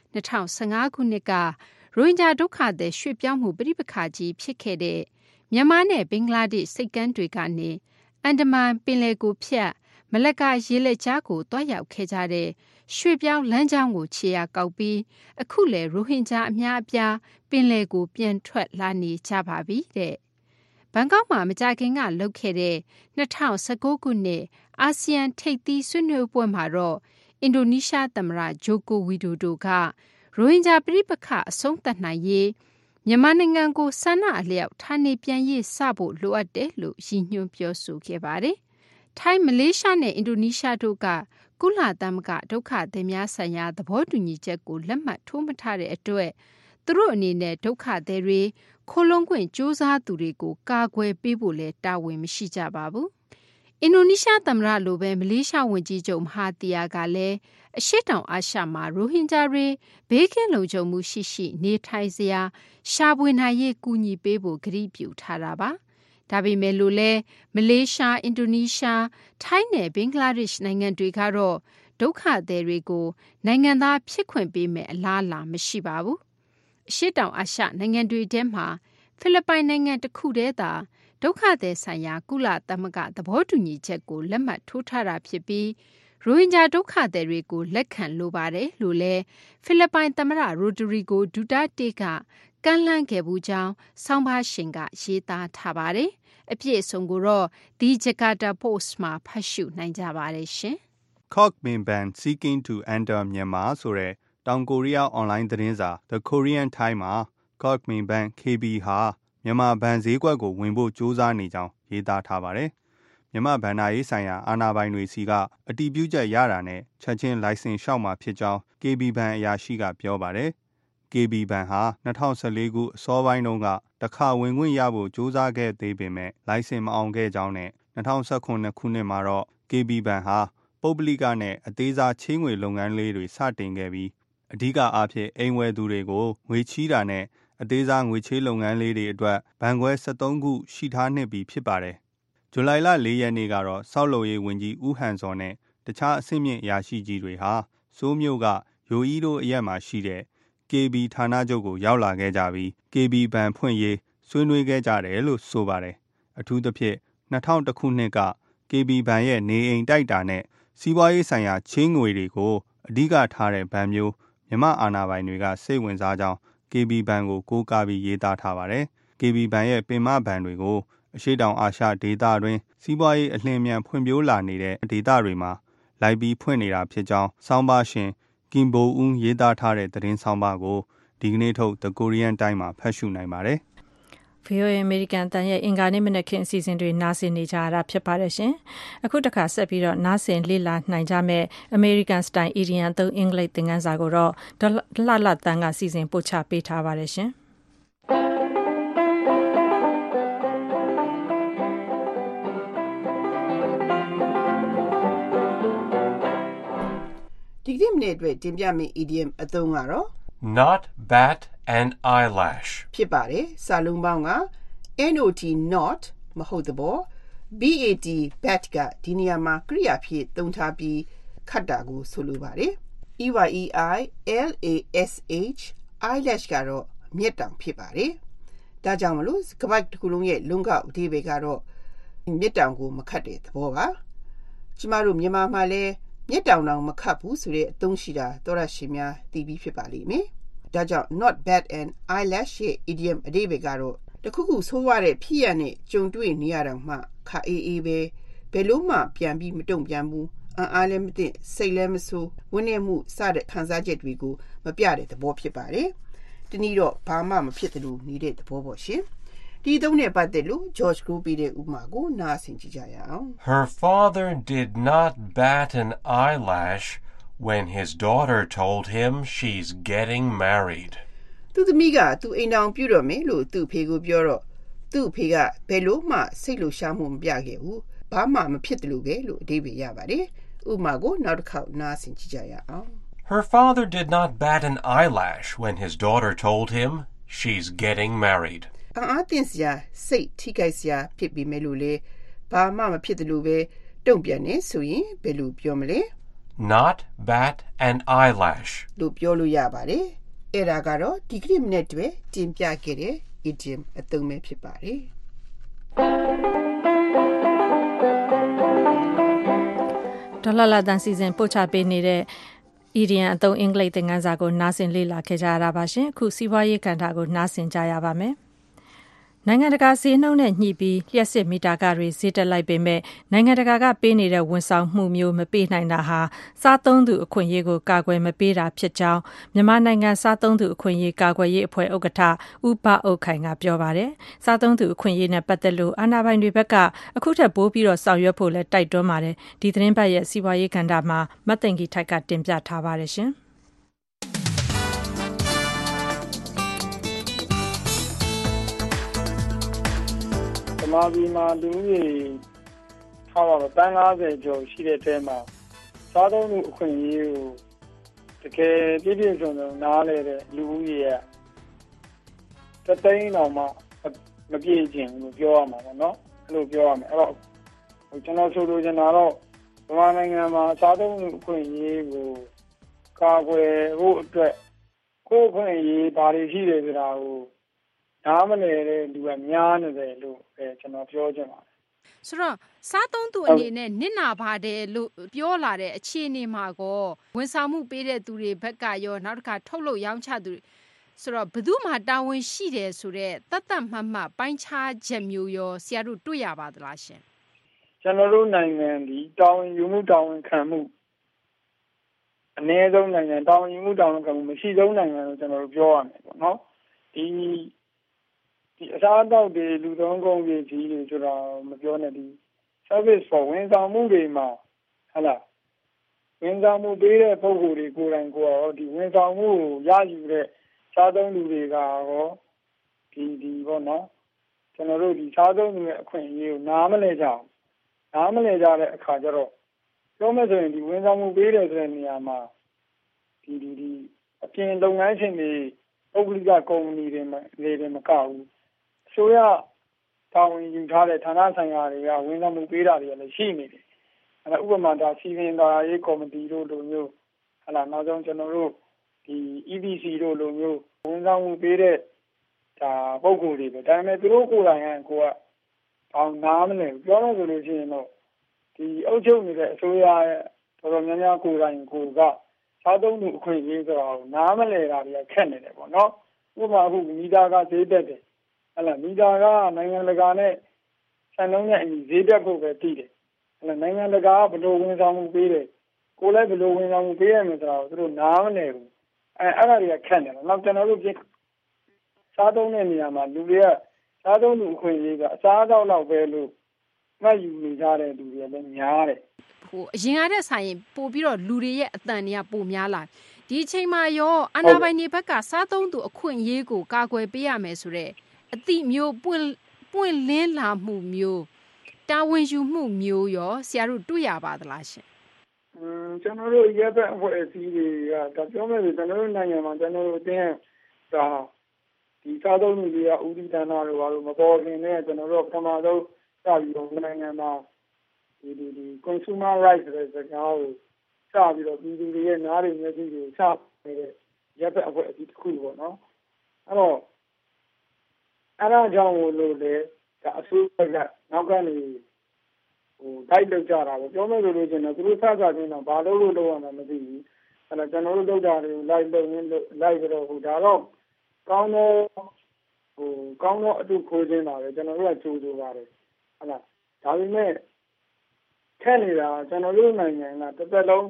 2015ခုနှစ်ကရိုဟင်ဂျာဒုက္ခသည်ရွှေ့ပြောင်းမှုပြိပခါကြီးဖြစ်ခဲ့တဲ့မြန်မာနဲ့ဘင်္ဂလားဒေ့ရှ်စိတ်ကမ်းတွေကနေအန်ဒမန်ပင်လယ်ကိုဖြတ်မလက္ကာရေလက်ကြားကိုတွားရောက်ခဲ့ကြတဲ့ရွှေ့ပြောင်းလမ်းကြောင်းကိုခြေရာကောက်ပြီးအခုလေရိုဟင်ဂျာအများအပြားပင်လယ်ကိုပြန်ထွက်လာနေကြပါပြီတဲ့ဘန်ကောက်မှာမကြာခင်ကလုပ်ခဲ့တဲ့2019ခုနှစ်အာဆီယံထိပ်သီးဆွေးနွေးပွဲမှာတော့အင်ဒိုနီးရှားသမ္မတဂျိုကိုဝီဒိုဒိုကရိုဟင်ဂျာပြိပခအဆုံးသတ်နိုင်ရေးမြန်မာနိုင်ငံကိုဆန္ဒအလျောက်ဌာနေပြန်ရေးစဖို့လိုအပ်တယ်လို့ရည်ညွှန်းပြောဆိုခဲ့ပါတယ်။ထိုင်းမလေးရှားနဲ့အင်ဒိုနီးရှားတို့ကကုလသမဂ္ဂဒုက္ခသည်များဆိုင်ရာသဘောတူညီချက်ကိုလက်မှတ်ထိုးမထားတဲ့အတွက်သူတို့အနေနဲ့ဒုက္ခသည်တွေခိုးလုံခွင့်စ조사သူတွေကိုကာကွယ်ပေးဖို့လဲတာဝန်မရှိကြပါဘူး။အင်ဒိုနီးရှားသမ္မတလိုပဲမလေးရှားဝန်ကြီးချုပ်မဟာတီယာကလည်းအရှေ့တောင်အာရှမှာရိုဟင်ဂျာတွေဘေးကင်းလုံခြုံမှုရှိနေထိုင်စရာရှာဖွေနိုင်ရေးကူညီပေးဖို့ကတိပြုထားတာပါ။ဒါပေမဲ့လို့လဲမလေးရှားအင်ဒိုနီးရှားထိုင်းနဲ့ဘင်္ဂလားဒေ့ရှ်နိုင်ငံတွေကတော့ဒုက္ခသည်တွေကိုနိုင်ငံသားဖြစ်ခွင့်ပေးမဲ့အလားအလာမရှိပါဘူး။အရှေ့တောင်အာရှနိုင်ငံတွေထဲမှာဖိလစ်ပိုင်နိုင်ငံတစ်ခုတည်းသာဒုက္ခသည်ဆိုင်ရာကုလသမဂ္ဂသဘောတူညီချက်ကိုလက်မှတ်ထိုးထားတာဖြစ်ပြီးရိုဟင်ဂျာဒုက္ခသည်တွေကိုလက်ခံလိုပါတယ်လို့လဲဖိလစ်ပိုင်သမ္မတရိုဒရီဂိုဒူတာတေကကမ်းလှမ်းခဲ့ဘူးကြောင်းဆောင်းပါးရှင်ကရေးသားထားပါတယ်။အပြည့်အစုံကိုတော့ The Jakarta Post မှာဖတ်ရှုနိုင်ကြပါတယ်ရှင်။ Kok Min Ban Seeking to Enter Myanmar ဆိုတဲ့တောင်ကိုရီးယားအွန်လိုင်းသတင်းစာ The Korean Times မှာ Kok Min Ban KB ဟာမြန်မာဘဏ်ဈေးကွက်ကိုဝင်ဖို့ကြိုးစားနေကြောင်းရေးသားထားပါတယ်။မြန်မာဘဏ္ဍာရေးဆိုင်ရာအာဏာပိုင်တွေစီကအတည်ပြုချက်ရတာနဲ့ချက်ချင်းလိုင်စင်လျှောက်မှာဖြစ်ကြောင်း KB ဘဏ်အရာရှိကပြောပါတယ်။ KB ဘဏ်ဟာ2014ခုအစောပိုင်းတုန်းကတခါဝင်ခွင့်ရဖို့ကြိုးစားခဲ့သေးပေမဲ့လိုင်စင်မအောင်ခဲ့ကြောင်းနဲ့2019ခုနှစ်မှာတော့ KB ဘဏ်ဟာပုဂ္ဂလိကနဲ့အသေးစားချေးငွေလုပ်ငန်းလေးတွေစတင်ခဲ့ပြီးအဓိကအားဖြင့်အိမ်ဝယ်သူတွေကိုငွေချီးတာနဲ့အသေးစားငွေချေးလုပ်ငန်းလေးတွေအတွက်ဘဏ်ခွဲ73ခုရှိထားနှင့်ပြီဖြစ်ပါတယ်။ဇူလိုင်လ4ရက်နေ့ကတော့စောက်လုပ်ရေးဝန်ကြီးဦးဟန်စောနဲ့တခြားအဆင့်မြင့်အရာရှိကြီးတွေဟာစိုးမြို့ကယိုအီးတို့အရက်မှာရှိတဲ့ KB ဌာနချုပ်ကိုရောက်လာခဲ့ကြပြီး KB ဘဏ်ဖွင့်ရေးဆွေးနွေးခဲ့ကြတယ်လို့ဆိုပါတယ်။အထူးသဖြင့်2001ခုနှစ်က KB ဘဏ်ရဲ့နေအိမ်တိုက်တာနဲ့စီးပွားရေးဆိုင်ရာချေးငွေတွေကိုအဓိကထားတဲ့ဘဏ်မျိုးမြန်မာအာဏာပိုင်တွေကစိတ်ဝင်စားကြောင်း KB ဘဏ်ကိုကိုးကားပြီးရေးသားထားပါတယ်။ KB ဘဏ်ရဲ့ပင်မဘဏ်တွေကိုအရှေ့တောင်အာရှဒေသတွင်းစီးပွားရေးအလင်းမြန်ဖွံ့ဖြိုးလာနေတဲ့ဒေသတွေမှာလိုက်ပြီးဖွင့်နေတာဖြစ်ကြောင်းဆောင်းပါရှင်ကင်ဘိုဦးရေးသားထားတဲ့သတင်းဆောင်းပါးကိုဒီကနေ့ထုတ် The Korean Times မှာဖတ်ရှုနိုင်ပါတယ်။ VOA အမေရိကန်အသံရဲ့အင်္ဂါနေ့မနက်ခင်းအစီအစဉ်တွေနားဆင်နေကြရတာဖြစ်ပါတယ်ရှင်။အခုတခါဆက်ပြီးတော့နားဆင်လေ့လာနိုင်ကြမယ့် American Style Idiom သုံးအင်္ဂလိပ်သင်ခန်းစာကိုတော့လှလှတန်းကစီစဉ်ပို့ချပေးထားပါတယ်ရှင်။ဒီကနေ့မနေ့အတွက်တင်ပြမယ့် idiom အသုံးကတော့ not bat an eyelash ဖြစ်ပါတယ်။စာလုံးပေါင်းက not not မဟုတ်သဘော bat bat ကဒီနေရာမှာကရိယာဖြစ်သုံးထားပြီးခတ်တာကိုဆိုလိုပါတယ်။ eyelash eyelash ကတော့မျက်တောင်ဖြစ်ပါတယ်။ဒါကြောင့်မလို့စကားတစ်ခုလုံးရဲ့လုံးကောက်အဓိပ္ပာယ်ကတော့မျက်တောင်ကိုမခတ်တဲ့သဘောပါ။ကျမတို့မြန်မာမှာလည်းမျက်တောင်တောင်မခတ်ဘူးဆိုတဲ့အသုံးရှိတာသောရရှိများသိပြီးဖြစ်ပါလိမ့်မယ်။ဒါကြောင့် not bat an eyelash ရဲ့ idiom အဓိပ္ပာယ်ကတော့တခုခုဆိုးရတဲ့ဖြစ်ရနဲ့ကြုံတွေ့နေရတော့မှခါအေးအေးပဲဘယ်လို့မှပြန်ပြီးမတုံ့ပြန်ဘူးအားလည်းမသိစိတ်လည်းမဆိုးဝန်းနေမှုစတဲ့ခံစားချက်တွေကိုမပြတဲ့သဘောဖြစ်ပါတယ်။ဒီနည်းတော့ဘာမှမဖြစ်သလိုနေတဲ့သဘောပေါ့ရှင်။ဒီသုံးနဲ့ပတ်သက်လို့ George Group ပေးတဲ့ဥပမာကိုနားဆင်ကြည့်ကြရအောင် Her father did not bat an eyelash when his daughter told him she's getting married. သူသမီးကသူအိမ်တော်ပြုတော့မယ်လို့သူ့ဖေကိုပြောတော့သူ့ဖေကဘယ်လို့မှစိတ်လှရှားမှုမပြခဲ့ဘူးဘာမှမဖြစ်တယ်လို့ပဲလို့အဓိပ္ပာယ်ရပါတယ်ဥပမာကိုနောက်တစ်ခေါက်နားဆင်ကြည့်ကြရအောင် Her father did not bat an eyelash when his daughter told him she's getting married. အားတင်စရာစိတ်ထိခိုက်စရာဖြစ်ပြီးမဲ့လို့လေဘာမှမဖြစ်တယ်လို့ပဲတုံ့ပြန်နေဆိုရင်ဘယ်လိုပြောမလဲ Not bat an eyelash လို့ပြောလို့ရပါတယ်အဲ့ဒါကတော့ဒီကနေ့မနေ့တွင်တင်ပြခဲ့တဲ့ idiom အသုံးပဲဖြစ်ပါတယ်ဒေါ်လာတန်စီစဉ်ပို့ချပေးနေတဲ့ idiom အသုံးအင်္ဂလိပ်သင်ခန်းစာကိုနားဆင်လေ့လာခဲ့ကြရတာပါရှင်အခုစီးပွားရေးကဏ္ဍကိုနားဆင်ကြရပါမယ်နိုင်ငံတကာဈေးနှုန်းနဲ့ညှိပြီးလျှက်စစ်မီတာခတွေဈေးတက်လိုက်ပေမဲ့နိုင်ငံတကာကပေးနေတဲ့ဝန်ဆောင်မှုမျိုးမပေးနိုင်တာဟာစားသုံးသူအခွင့်အရေးကိုကာကွယ်မပေးတာဖြစ်ကြောင်းမြန်မာနိုင်ငံစားသုံးသူအခွင့်အရေးကာကွယ်ရေးအဖွဲ့ဥက္ကဋ္ဌဦးဘအုတ်ခိုင်ကပြောပါတယ်။စားသုံးသူအခွင့်အရေးနဲ့ပတ်သက်လို့အာဏာပိုင်တွေဘက်ကအခုထက်ပိုပြီးတော့ဆောင်ရွက်ဖို့လည်းတိုက်တွန်းပါတယ်။ဒီသတင်းပတ်ရဲ့စီးပွားရေးကဏ္ဍမှာမတ်သိင်္ဂီထိုက်ကတင်ပြထားပါတယ်ရှင်။မာပြည်မှာလူဦးရေထားပါတော့တန်း90ကျော်ရှိတဲ့တဲမှာစားသုံးမှုအခွင့်အရေးကိုတကယ်ပြည့်ပြည့်စုံစုံနားလဲတဲ့လူဦးရေကတသိန်းတောင်မှမပြည့်ကျင်ဘူးပြောရမှာပေါ့နော်အဲ့လိုပြောရမယ်အဲ့တော့ကျွန်တော်ဆိုလိုချင်တာတော့မြန်မာနိုင်ငံမှာစားသုံးမှုအခွင့်အရေးကိုကာကွယ်ဖို့အတွက်ကိုယ်အခွင့်အရေးဘာတွေရှိတယ်ဆိုတာကိုနားမလည်တဲ့လူကများနေတယ်လို့ကျွန်တော်ပြောချင်ပါတယ်ဆိုတော့စားသုံးသူအနေနဲ့နစ်နာပါတယ်လို့ပြောလာတဲ့အခြေအနေမှာကောဝန်ဆောင်မှုပေးတဲ့သူတွေဘက်ကရောနောက်တစ်ခါထုတ်လုပ်ရောင်းချသူတွေဆိုတော့ဘယ်သူမှတာဝန်ရှိတယ်ဆိုတော့တတ်တတ်မှတ်မှတ်ပိုင်းခြားချက်မျိုးရောဆရာတို့တွေ့ရပါသလားရှင်ကျွန်တော်တို့နိုင်ငံဒီတာဝန်ယူမှုတာဝန်ခံမှုအနည်းဆုံးနိုင်ငံတာဝန်ယူမှုတာဝန်ခံမှုမရှိဆုံးနိုင်ငံလို့ကျွန်တော်တို့ပြောရမယ်ပေါ့နော်ဒီအစားအသောက်တွေလူသုံးကုန်တွေကြီးတွေဆိုတာမပြောနဲ့ဒီ service for ဝန်ဆောင်မှုတွေမှာဟုတ်လားဝန်ဆောင်မှုပေးတဲ့ပုဂ္ဂိုလ်တွေကိုယ်တိုင်ကိုယ်ရောဒီဝန်ဆောင်မှုကိုရယူတဲ့စားသုံးသူတွေကရောဒီပေါ့နော်ကျွန်တော်တို့ဒီစားသုံးသူရဲ့အခွင့်အရေးကိုနားမလည်ကြတဲ့အခါကျတော့ပြောမယ်ဆိုရင်ဒီဝန်ဆောင်မှုပေးတဲ့ဆိုတဲ့နေရာမှာဒီအပြင်လုပ်ငန်းရှင်တွေပုဂ္ဂလိကကုမ္ပဏီတွေမကဘူးအစိုးရတာဝန်ယူထားတဲ့ဌာနဆိုင်ရာတွေကဝန်ဆောင်မှုပေးတာတွေလည်းရှိနေတယ်အဲ့ဒါဥပမာဒါစီမံသာယာရေးကော်မတီတို့လိုမျိုးဟလာနောက်ဆုံးကျွန်တော်တို့ဒီ EBC တို့လိုမျိုးဝန်ဆောင်မှုပေးတဲ့ဒါပုဂ္ဂိုလ်တွေပဲဒါပေမဲ့သူတို့ကိုယ်တိုင်ကိုကဘောင်နားမလဲပြောလို့ဆိုလို့ရှိရင်တော့ဒီအုပ်ချုပ်နေတဲ့အစိုးရရဲ့တော်တော်များများကိုယ်တိုင်ကိုကစားသုံးမှုအခွင့်အရေးဆိုတာကိုနားမလဲတာတွေကခက်နေတယ်ပေါ့နော်ဥပမာအခုမီတာကဈေးတက်တယ်ဟလာမီတာကနိုင်ငံတကာနဲ့စံနှုန်းနဲ့အညီဈေးတက်ဖို့ပဲတည်တယ်ဟလာနိုင်ငံတကာကဘယ်လိုဝန်ဆောင်မှုပေးတယ်ကိုလည်းဘယ်လိုဝန်ဆောင်မှုပေးရမလဲဆိုတာကိုသူတို့နားမလဲဘူးအဲ့ဒါတွေကခက်နေတယ်နောက်ကျွန်တော်တို့စားသုံးတဲ့နေရာမှာလူတွေကစားသုံးသူအခွင့်အရေးကအစားအသောက်လောက်ပဲလို့မှတ်ယူနေကြတဲ့လူတွေလည်းများတယ်အရင်ကတည်းကဆိုင်ရင်ပို့ပြီးတော့လူတွေရဲ့အတန်တွေကပိုများလာဒီအချိန်မှာရောအာဏာပိုင်တွေဘက်ကစားသုံးသူအခွင့်အရေးကိုကာကွယ်ပေးရမယ်ဆိုတဲ့အသည့်မျိုးပွင့်လင်းလာမှုမျိုးတာဝန်ယူမှုမျိုးရောဆရာတို့တွေ့ရပါသလားရှင်ကျွန်တော်တို့ရပ်ဘက်အဖွဲ့အစည်းတွေကဒါပြောမယ်ဆိုကျွန်တော်တို့နိုင်ငံမှာကျွန်တော်တို့အတင်းဒါဒီစားသုံးသူတွေကဥဒိဒါနတို့ဘာလို့မပေါ်ခင်နဲ့ကျွန်တော်တို့ပထမဆုံးစပြီးတော့နိုင်ငံမှာဒီ consumer rights ဆိုတဲ့စကားကိုစပြီးတော့ပြည်သူတွေရဲ့နားတွေမျက်စိတွေကိုချနေတဲ့ရပ်ဘက်အဖွဲ့အစည်းတစ်ခုပေါ့နော်အဲ့တော့အဲ့ဒါကြောင့်လို့လေဒါအစိုးရကနောက်ကနေတိုက်လုပ်ကြတာပဲပြောမယ်ဆိုလို့ရှိရင်သူတို့စကားချင်းတော့ဘာလို့လုပ်ရမှာမသိဘူးအဲ့တော့ကျွန်တော်တို့လုပ်တာတွေကိုလိုက်လုပ်ရင်းလိုက်ပြီးတော့ဒါတော့ကောင်းတော့အတူခိုးခြင်းပါပဲကျွန်တော်တို့ကကြိုးဆိုပါတယ်ဟုတ်လားဒါပေမဲ့ထက်နေတာကျွန်တော်တို့နိုင်ငံကတစ်သက်လုံး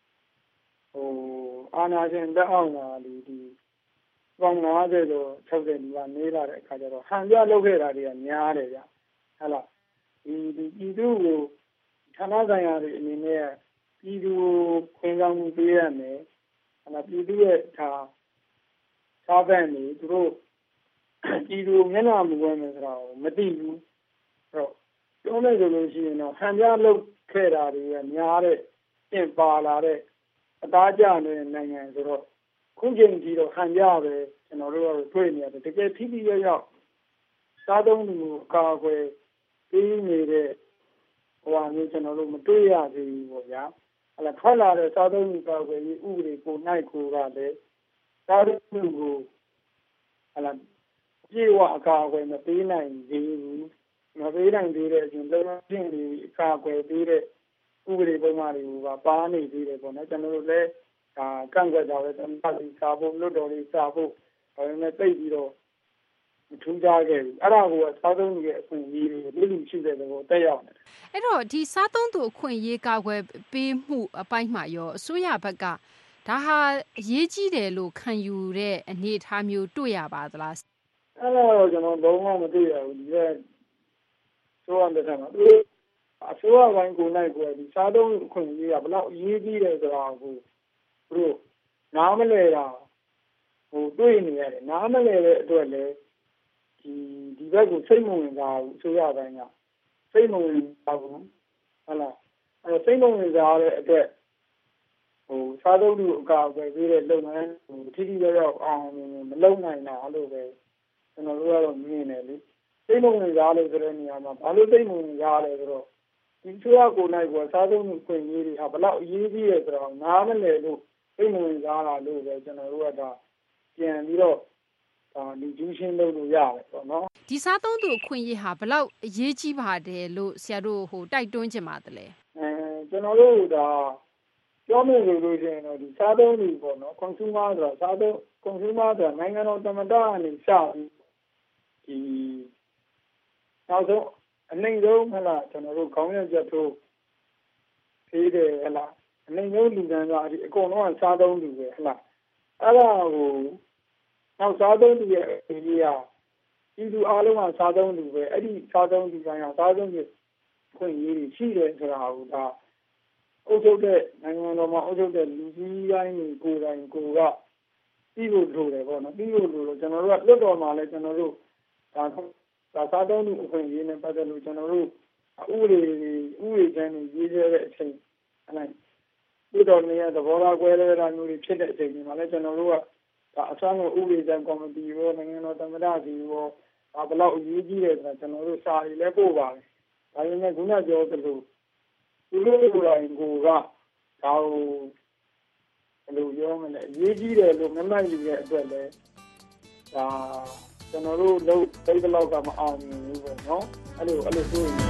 အာဏာရှင်တက်အောင်လာဒီပေါင်း90တော့60နီးပါးနေလာတဲ့အခါကျတော့ဟန်ပြလုပ်ခဲ့တာတွေကများတယ်ဗျဟုတ်လားဒီပြည်သူကိုဌာနဆိုင်ရာတွေအနေနဲ့ပြည်သူခွင့်ကောင်းမှုပေးရမယ်ဟုတ်လားပြည်သူရဲ့စားပန်းနေသူတို့ပြည်သူမျက်နှာမူဝဲမယ်ဆိုတာကိုမသိဘူးအဲ့တော့ပြောမယ်ဆိုလို့ရှိရင်တော့ဟန်ပြလုပ်ခဲ့တာတွေကများတဲ့ပြင်ပါလာတဲ့အသားကျနေတဲ့နိုင်ငံဆိုတော့ခုချိန်ကြီးတော့ဟန်ပြပဲကျွန်တော်တို့ကတွေ့နေရတယ်တကယ်ထိထိရောက်စားသုံးသူကိုကာကွယ်ပေးနေတဲ့ဟိုဟာမျိုးကျွန်တော်တို့မတွေ့ရသေးဘူးပေါ့ဗျာအဲ့ဒါထွက်လာတဲ့စားသုံးသူကာကွယ်ရေးဥပဒေကိုနိုင်ကိုကလည်းစားသုံးသူကိုအဲ့ဒါပြေဝအကာအကွယ်မပေးနိုင်သေးဘူးမပေးနိုင်သေးတဲ့အပြင်လုံလောက်ခြင်းတွေအကာအကွယ်ပေးတဲ့ဥပဒေပုံမှန်တွေကပါနေသေးတယ်ပေါ့နော်ကျွန်တော်တို့လည်းဒါကန့်ကွက်ကြပဲကျွန်တော်တို့စာဖို့လွတ်တော်လေးစာဖို့ဒါပေမဲ့သိပြီးတော့မထူးခြားခဲ့ဘူးအဲ့ဒါကိုစားသုံးသူရဲ့အခွင့်အရေးတွေလူရှိတဲ့ဘောတက်ရောက်နေတယ်အဲ့တော့ဒီစားသုံးသူအခွင့်အရေးကာကွယ်ပေးမှုအပိုင်းမှာရောအစိုးရဘက်ကဒါဟာအရေးကြီးတယ်လို့ခံယူတဲ့အနေအထားမျိုးတွေ့ရပါသလားအဲ့တော့ကျွန်တော်လုံးဝမတွေ့ရဘူးဒီကဆိုတဲ့မှာအစိုးရပိုင်းကိုနိုင်ကိုဒီစားသုံးအခွင့်အရေးကဘယ်လောက်အရေးကြီးတယ်ဆိုတာကိုသူတို့နားမလည်တာတွေ့နေရတယ်နားမလည်တဲ့အတွက်လည်းဒီဘက်ကိုစိတ်မဝင်စားဘူးအစိုးရပိုင်းကစိတ်မဝင်စားဘူးဟုတ်လားအဲစိတ်မဝင်စားတဲ့အတွက်စားသုံးသူအကာအကွယ်ပေးတဲ့လုပ်ငန်းထိထိရောက်အောင်မလုပ်နိုင်တာလို့ပဲကျွန်တော်တို့ကတော့မြင်တယ်လေစိတ်မဝင်စားလို့ဆိုတဲ့နေရာမှာဘာလို့စိတ်မဝင်စားလဲဆိုတော့ဒီဆိုရကိုနိုင်ကစားသုံးမှုခွင့်ရေးတွေဟာဘလောက်အရေးကြီးလဲဆိုတော့နားမလည်လို့စိတ်မဝင်စားတာလို့ပဲကျွန်တော်တို့ကဒါပြန်ပြီးတော့ဒီကျူးရှင်းလုပ်လို့ရတယ်ပေါ့နော်ဒီစားသုံးသူအခွင့်အရေးဟာဘလောက်အရေးကြီးပါတယ်လို့ဆရာတို့တိုက်တွန်းချင်ပါတယ်လေကျွန်တော်တို့ဒါပြောမယ်ဆိုလို့ရှိရင်တော့ဒီစားသုံးသူပေါ့နော် consumer ဆိုတာစားသုံး consumer ဆိုတာနိုင်ငံတော်သမ္မတအနေနဲ့စပြီးဒီနောက်ဆုံးအနိုင်ဆုံးဟလာကျွန်တော်တို့ခေါင်းရချက်ထိုးသေးတယ်ဟလာအနိုင်ဆုံးလူတန်းစားဒီအကုန်လုံးကစားသုံးသူပဲဟလာအဲ့ဒါကိုနောက်စားသုံးသူရဲ့အရေးအပြည်သူအားလုံးကစားသုံးသူပဲအဲ့ဒီစားသုံးသူတိုင်းကစားသုံးသူခွင့်ရေးရှိတယ်ဆိုတာကိုဒါအုပ်ချုပ်တဲ့နိုင်ငံတော်မှာအုပ်ချုပ်တဲ့လူကြီးတိုင်းကိုယ်တိုင်ကိုကပြီးလို့လိုတယ်ပေါ့နော်ပြီးလို့လိုတော့ကျွန်တော်တို့ကလွတ်တော်မှာလဲကျွန်တော်တို့ဒါစားသုံးသူအခွင့်အရေးနဲ့ပတ်သက်လို့ကျွန်တော်တို့ဥပဒေချမ်းတွေရေးရတဲ့အချိန်အဲ့လွတ်တော်နေရသဘောထားကွဲလွဲတာမျိုးတွေဖြစ်တဲ့အချိန်တွေမှာလဲကျွန်တော်တို့ကဒါအစမ်းကိုဥပဒေချမ်းကော်မတီရောနိုင်ငံတော်သမ္မတကြီးရောဘယ်လောက်အရေးကြီးတယ်ဆိုတာကျွန်တော်တို့စာရီလဲပို့ပါတယ်ဒါပေမဲ့ခုနပြောသလိုသူတို့ကိုယ်တိုင်ကိုကဒါကိုဘယ်လိုပြောမလဲအရေးကြီးတယ်လို့မမှတ်ယူတဲ့အတွက်လဲဒါကျွန်တော်တို့လုံးတိတ်တလောက်ကမအောင်ဘူးပေါ့နော်အဲ့လိုဆိုရင်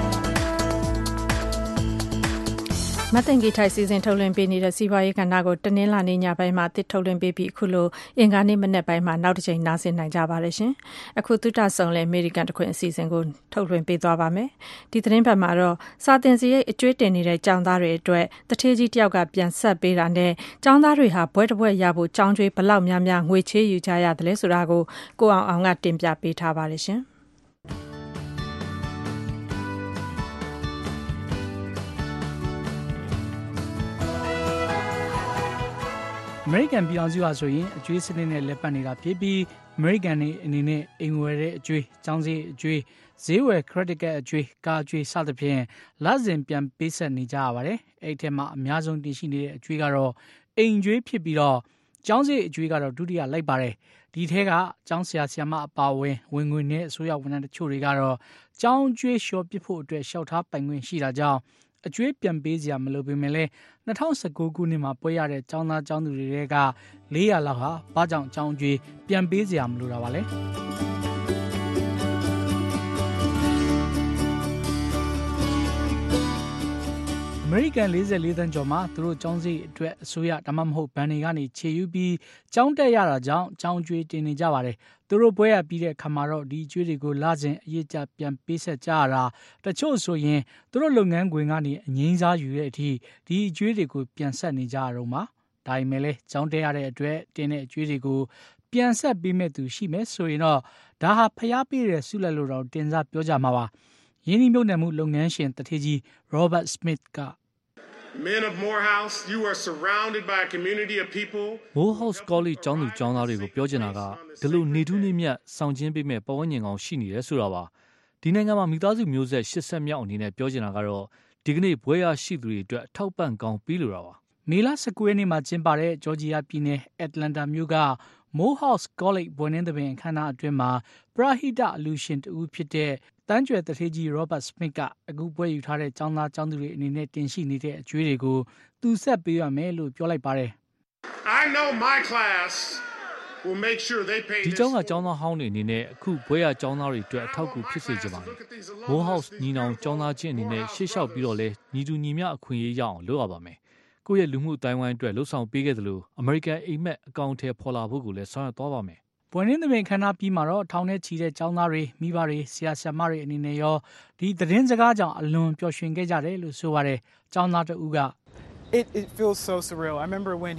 မတ်တင်ဂီထိုင်စီစဉ်ထုတ်လွှင့်ပေးနေတဲ့စီးပွားရေးကဏ္ဍကိုတနင်္လာနေ့ညပိုင်းမှာတစ်ထုတ်လွှင့်ပေးပြီးအခုလိုအင်္ဂါနေ့မနက်ပိုင်းမှာနောက်တစ်ချိန်နားဆင်နိုင်ကြပါတယ်ရှင်။အခုသုတဆောင်လဲအမေရိကန်တခွင်အစီအစဉ်ကိုထုတ်လွှင့်ပေးသွားပါမယ်။ဒီသတင်းပတ်မှာတော့စာတင်စီရဲ့အကျွေးတင်နေတဲ့ကျောင်းသားတွေအတွက်တထေးကြီးတယောက်ကပြန်ဆက်ပေးတာနဲ့ကျောင်းသားတွေဟာဘွဲတစ်ဘွဲရဖို့ကျောင်းကျွေးဘလောက်များများငွေချေးယူကြရတယ်လဲဆိုတာကိုကိုအောင်အောင်ကတင်ပြပေးထားပါတယ်ရှင်။ American ပြည်အောင်စုဟာဆိုရင်အကျွေးစနစ်နဲ့လက်ပတ်နေတာဖြစ်ပြီး American တွေအနေနဲ့အိမ်ဝယ်တဲ့အကျွေး၊ကျောင်းစရိတ်အကျွေး၊ဈေးဝယ် credit card အကျွေး၊ကားအကျွေးစသဖြင့်လစဉ်ပြန်ပေးဆက်နေကြရပါတယ်။အဲ့ဒီထဲမှာအများဆုံးတင်ရှိနေတဲ့အကျွေးကတော့အိမ်ကျွေးဖြစ်ပြီးတော့ကျောင်းစရိတ်အကျွေးကတော့ဒုတိယလိုက်ပါတယ်။ဒီထဲကကျောင်းဆရာဆရာမအပါအဝင်ဝင်ငွေနဲ့အစိုးရဝန်ထမ်းတချို့တွေကတော့ကျောင်းကျွေးလျှော်ပစ်ဖို့အတွက်လျှောက်ထားပိုင်ခွင့်ရှိတာကြောင့်အကျွေးပြန်ပေးစရာမလိုပေမဲ့လည်း2019ခုနှစ်မှာပွဲရတဲ့ကျောင်းသားကျောင်းသူတွေက400လောက်ဟာဘာကြောင့်ကျောင်းကျွေးပြန်ပေးစရာမလိုတာပါလဲအမေရိကန်44သန်းကျော်မှာသူတို့ကျောင်းစရိတ်အတွက်အစိုးရဒါမှမဟုတ်ဘဏ်တွေကနေခြေယူပြီးကျောင်းတက်ရတာကြောင့်ကျောင်းကျွေးတင်နေကြပါတယ်သူတို့ပွဲရပြီးတဲ့အခါမှာတော့ဒီအကျွေးတွေကိုလစဉ်အရေးကြပြန်ပေးဆက်ကြရတာတချို့ဆိုရင်သူတို့လုပ်ငန်းခွင်ကနေအငိမ့်စားယူတဲ့အထိဒီအကျွေးတွေကိုပြန်ဆက်နေကြရတော့မှာဒါပေမဲ့လည်းကျောင်းတက်ရတဲ့အတွက်တင်တဲ့အကျွေးတွေကိုပြန်ဆက်ပေးမဲ့သူရှိမယ်ဆိုရင်တော့ဒါဟာဖျားပေးတဲ့ဆုလက်လို့တော့တင်စားပြောကြမှာပါရင်းနှီးမြှုပ်နှံမှုလုပ်ငန်းရှင်တထေးကြီး Robert Smith က Men of Morehouse, you are surrounded by a community of people. Morehouse College ကျောင်းသူကျောင်းသားတွေကိုပြောချင်တာကဒီလိုနေထူးနေမြတ်ဆောင်ကျင်းပေးမဲ့ပတ်ဝန်းကျင်ကောင်ရှိနေတယ်ဆိုတာပါဒီနိုင်ငံမှာမိသားစုမျိုးဆက်80မြောက်အနေနဲ့ပြောချင်တာကတော့ဒီကနေ့ဘွဲရရှိသူတွေအတွက်ထောက်ပံ့ကောင်းပြီးလို့တာပါမေလ19ရက်နေ့မှာကျင်းပတဲ့ဂျော်ဂျီယာပြည်နယ်အက်တလန်တာမြို့က Morehouse College ဘွဲနှင်းသဘင်အခမ်းအနားအတွင်းမှာပရဟိတအလူရှင်တူဖြစ်တဲ့တန်းကျွယ်တထေးကြီး Robert Smith ကအခုပွဲယူထားတဲ့ကျောင်းသားကျောင်းသူတွေအနေနဲ့တင်ရှိနေတဲ့အကျွေးတွေကိုသူဆက်ပေးရမယ်လို့ပြောလိုက်ပါတယ် I know my class will make sure they pay ဒီကျောင်းကကျောင်းသားဟောင်းတွေအနေနဲ့အခုဘွဲရကျောင်းသားတွေအတွက်အထောက်အကူဖြစ်စေချင်ပါတယ် Morehouse ညီနောင်ကျောင်းသားချင်းအနေနဲ့ရှေ့လျှောက်ပြီးတော့လဲညီတူညီမျှအခွင့်အရေးရအောင်လုပ်ရပါမယ်ကိုယ့်ရဲ့လူမှုအတိုင်းဝိုင်းအတွက်လှုပ်ဆောင်ပေးခဲ့သလို American အိမ်မက်အကောင့်ထဲပေါ်လာဖို့ကိုလည်းဆောင်ရွက်သွားပါမယ်ဘွယ်နှင်းသမင်ခန်းနာပြီးမှာတော့ထောင်ထဲချီတဲ့ကျောင်းသားတွေမိဘတွေဆရာဆရာမတွေအနေနဲ့ရောဒီသတင်းစကားကြောင့်အလွန်ပျော်ရွှင်ခဲ့ကြတယ်လို့ဆိုပါတယ်ကျောင်းသားတဦးက It feels so surreal. I remember when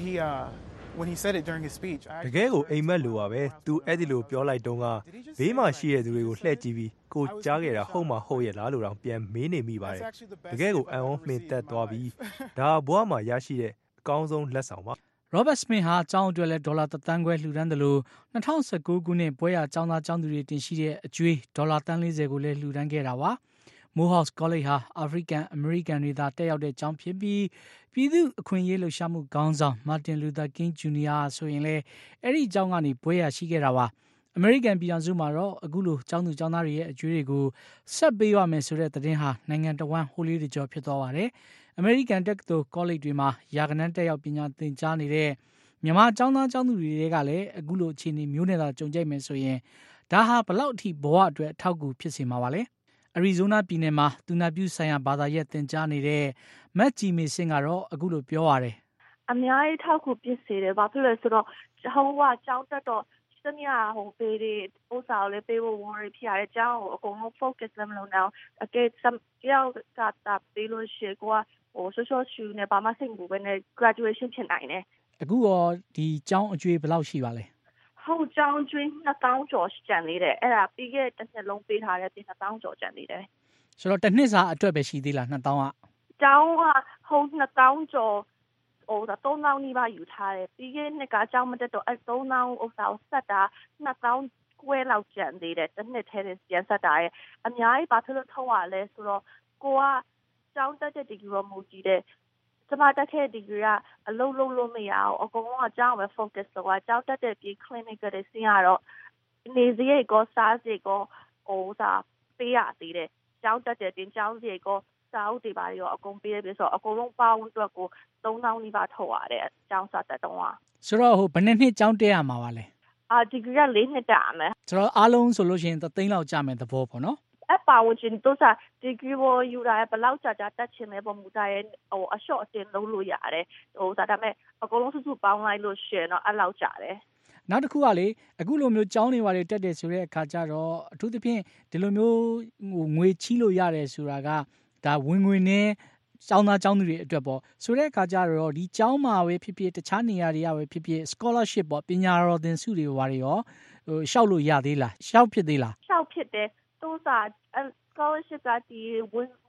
he said it during his speech. တကယ်ကိုအိမ်မက်လိုပါပဲသူအဲ့ဒီလိုပြောလိုက်တော့ကဘေးမှာရှိတဲ့သူတွေကိုလှည့်ကြည့်ပြီးကိုကြားခဲ့တာဟုတ်မှဟုတ်ရဲ့လားလို့တော့ပြန်မေးနေမိပါတယ်တကယ်ကိုအံ့ဩမှင်သက်သွားပြီးဒါဘွားမှာရရှိတဲ့အကောင်းဆုံးလက်ဆောင်ပါ Robert Smith ဟာကျောင်းအတွက်လည်းဒေါ်လာ1 သန်းခွဲလှူဒန်းတယ်လို့2019ခုနှစ်ပွဲရကျောင်းသားကျောင်းသူတွေတင်ရှိတဲ့အကျွေးဒေါ်လာ140ကိုလည်းလှူဒန်းခဲ့တာပါ Morehouse College ဟာ African American တွေသာတက်ရောက်တဲ့ကျောင်းဖြစ်ပြီးပြည်သူအခွင့်အရေးလှုပ်ရှားမှုခေါင်းဆောင် Martin Luther King Jr. ဆိုရင်လည်းအဲ့ဒီကျောင်းကနေပွဲရရှိခဲ့တာပါအမေရိကန်ပြည်ထောင်စုမှာတော့အခုလိုကျောင်းသူကျောင်းသားတွေရဲ့အကျွေးတွေကိုဆက်ပေးရမယ်ဆိုတဲ့သတင်းဟာနိုင်ငံတော်ဝန်ဟိုလေးတကြောဖြစ်သွားပါတယ်အမေရိကန်တက္ကသိုလ်ကောလိပ်တွေမှာရာခိုင်နှန်းတက်ရောက်ပညာသင်ကြားနေတဲ့မြန်မာကျောင်းသားကျောင်းသူတွေကလည်းအခုလိုအခြေအနေမျိုးနဲ့သာကြုံကြိုက်မယ်ဆိုရင်ဒါဟာဘလောက်အထိဘဝအတွက်အထောက်အကူဖြစ်စေမှာပါလဲအရီဇိုနာပြည်နယ်မှာသူနာပြုဆိုင်ရာဘာသာရပ်သင်ကြားနေတဲ့မက်ဂျီမီစင်ကတော့အခုလိုပြောရတယ်အများကြီးထောက်ကူဖြစ်စေတယ်ဘာဖြစ်လဲဆိုတော့ဟိုကကျောင်းတက်တော့စမရဟိုပေးတဲ့ဥစ္စာကိုလည်းပေးဖို့ဝန်ရဖြစ်ရတဲ့ကျောင်းကိုအကုန်လုံး focus လုပ်မလို့တော့အကဲကျောင်းကတာပေးလို့ရှိကွာဟို social issue နဲ့ဘာမှစိတ်မပူဘဲနဲ့ graduation ဖြစ်နိုင်တယ်အခုတော့ဒီကျောင်းအကျွေးဘယ်လောက်ရှိပါလဲဟုတ်ကျောင်းကျွေး2000ကျော်ကျန်နေတယ်အဲ့ဒါပြီးခဲ့တဲ့တစ်နှစ်လုံးပေးထားတဲ့ပြင်2000ကျော်ကျန်နေတယ်ဆိုတော့တစ်နှစ်စာအတွက်ပဲရှိသေးလား2000ကကျောင်းကဟုတ်2000ကျော်ဟို3000နီးပါးယူထားတယ်ပြီးခဲ့နှစ်ကကျောင်းမတက်တော့အဲ့3000ဥစ္စာကိုဆက်တာ2000ခွဲလောက်ကျန်သေးတယ်တစ်နှစ်ထဲပြန်ဆက်တာရဲ့အများကြီးဘာဖြစ်လို့ထုတ်ရလဲဆိုတော့ကိုကကျောင်းတက်တဲ့ဒီဂရီမူကြည့်တဲ့ကျမတက်ခဲ့ဒီဂရီကအလုံးလုံးလို့မရအောင်အကုန်လုံးကကျောင်းပဲ focus လုပ်တာကျောင်းတက်တဲ့ပြီး clinic တွေဆင်းရတော့နေစရိတ်ကိုစားစရိတ်ကိုဟိုသာပေးရသေးတယ်ကျောင်းတက်တဲ့တင်ကျောင်းစရိတ်ကိုစာအုပ်တွေပါရောအကုန်ပေးရပြီဆိုတော့အကုန်လုံးပေါင်းအတွက်ကို3000နီးပါးထုတ်ရတယ်ကျောင်းစာတက်တော့ဆိုတော့ဟိုဘယ်နှစ်ကျောင်းတက်ရမှာပါလဲဒီဂရီက4နှစ်တက်ရမယ်ဆိုတော့အားလုံးဆိုလို့ရှိရင်3သိန်းလောက်ကျမယ်သဘောပေါ့နော်အပါဝင်ချင်းတို့စာဒီဂရီဘောယူတာဘယ်လောက်ကြာတက်ချင်လဲပုံမူတာရဲ့ဟိုအလျှော့အတင်လုံးလို့ရတယ်ဟိုဒါပေမဲ့အကုန်လုံးစုစုပေါင်းလိုက်လို့ရှင်တော့အဲ့လောက်ကြာတယ်နောက်တစ်ခုကလေအခုလိုမျိုးကျောင်းတွေပါတွေတက်တယ်ဆိုတဲ့အခါကျတော့အထူးသဖြင့်ဒီလိုမျိုးဟိုငွေချီးလို့ရတယ်ဆိုတာကဒါဝင်ငွေနဲ့ကျောင်းသားကျောင်းသူတွေအတွက်ပေါ့ဆိုတဲ့အခါကျတော့ဒီကျောင်းမှာပဲဖြစ်ဖြစ်တခြားနေရာတွေကပဲဖြစ်ဖြစ် scholarship ပေါ့ပညာတော်သင်ဆုတွေဘာတွေရောဟိုရှောက်လို့ရသေးလားရှောက်ဖြစ်သေးလားရှောက်ဖြစ်တယ်တို့စာ scholarship ကဒီဝင်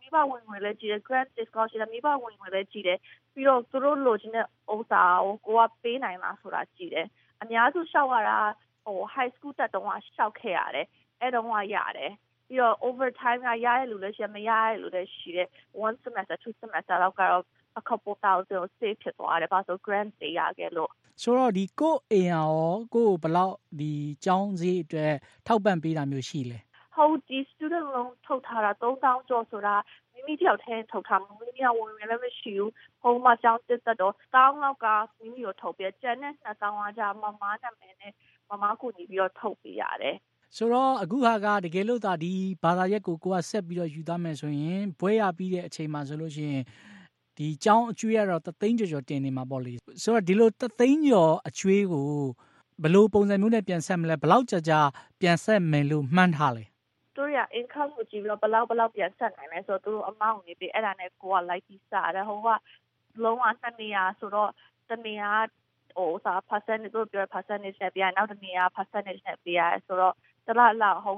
မိဘဝင်ငွေလည်းကြည့်တယ် grant scholarship မိဘဝင်ငွေလည်းကြည့်တယ်ပြီးတော့သူတို့လိုချင်တဲ့ဥစ္စာကိုကိုကပေးနိုင်လားဆိုတာကြည့်တယ်အများစုရှောက်ရတာhigh school တက်တုန်းကရှောက်ခဲ့ရတယ်အဲ့တုန်းကရတယ်ပြီးတော့ overtime ကရတဲ့လူလည်းရှိမရတဲ့လူလည်းရှိတယ်1 semester 2 semester လောက်ကတော့ a couple thousand save ဖြစ်သွားတယ်ဘာလို့ grant တွေရခဲ့လို့ဆိုတော့ဒီကိုအိမ်ရောကိုဘလောက်ဒီကျောင်းစည်းအတွက်ထောက်ပံ့ပေးတာမျိုးရှိလဲဟုတ်ဒီ student loan ထုတ်ထားတာ3000ကျော်ဆိုတာမိမိတယောက်တည်းထုတ်ထားမှာမိမိကဝင်လည်းမရှိဘူးဟိုမှာကျောင်းတက်တော့တောင်းလောက်ကမိမိကိုထုတ်ပြကျန်တဲ့2000ကကြာမမနာမည်နဲ့မမကိုညီပြီးတော့ထုတ်ပေးရတယ်ဆိုတော့အခုဟာကတကယ်လို့သာဒီဘာသာရက်ကိုကဆက်ပြီးတော့ယူသားမယ်ဆိုရင်ဘွဲရပြီးတဲ့အချိန်မှာဆိုလို့ရှိရင်ဒီကျောင်းအကျွေးကတော့3သိန်းကျော်တင်နေမှာပေါ့လေဆိုတော့ဒီလို3သိန်းကျော်အကျွေးကိုဘယ်လိုပုံစံမျိုးနဲ့ပြန်ဆက်မလဲဘယ်လောက်ကြာပြန်ဆက်မယ်လို့မှန်းထားလဲတို့ရ income ကိုကြည့်ပြီးတော့ဘယ်လောက်ပြန်ဆက်နိုင်လဲဆိုတော့တို့ amount နေပြီးအဲ့ဒါနဲ့ကိုက like ပြီးစားတယ်ဟိုကလုံးဝ2နေရာဆိုတော့တနေရာစာ percentage တို့ပြော percentage နဲ့ပြရနောက်တနေရာ percentage နဲ့ပြရဆိုတော့တလားလောက်ဟို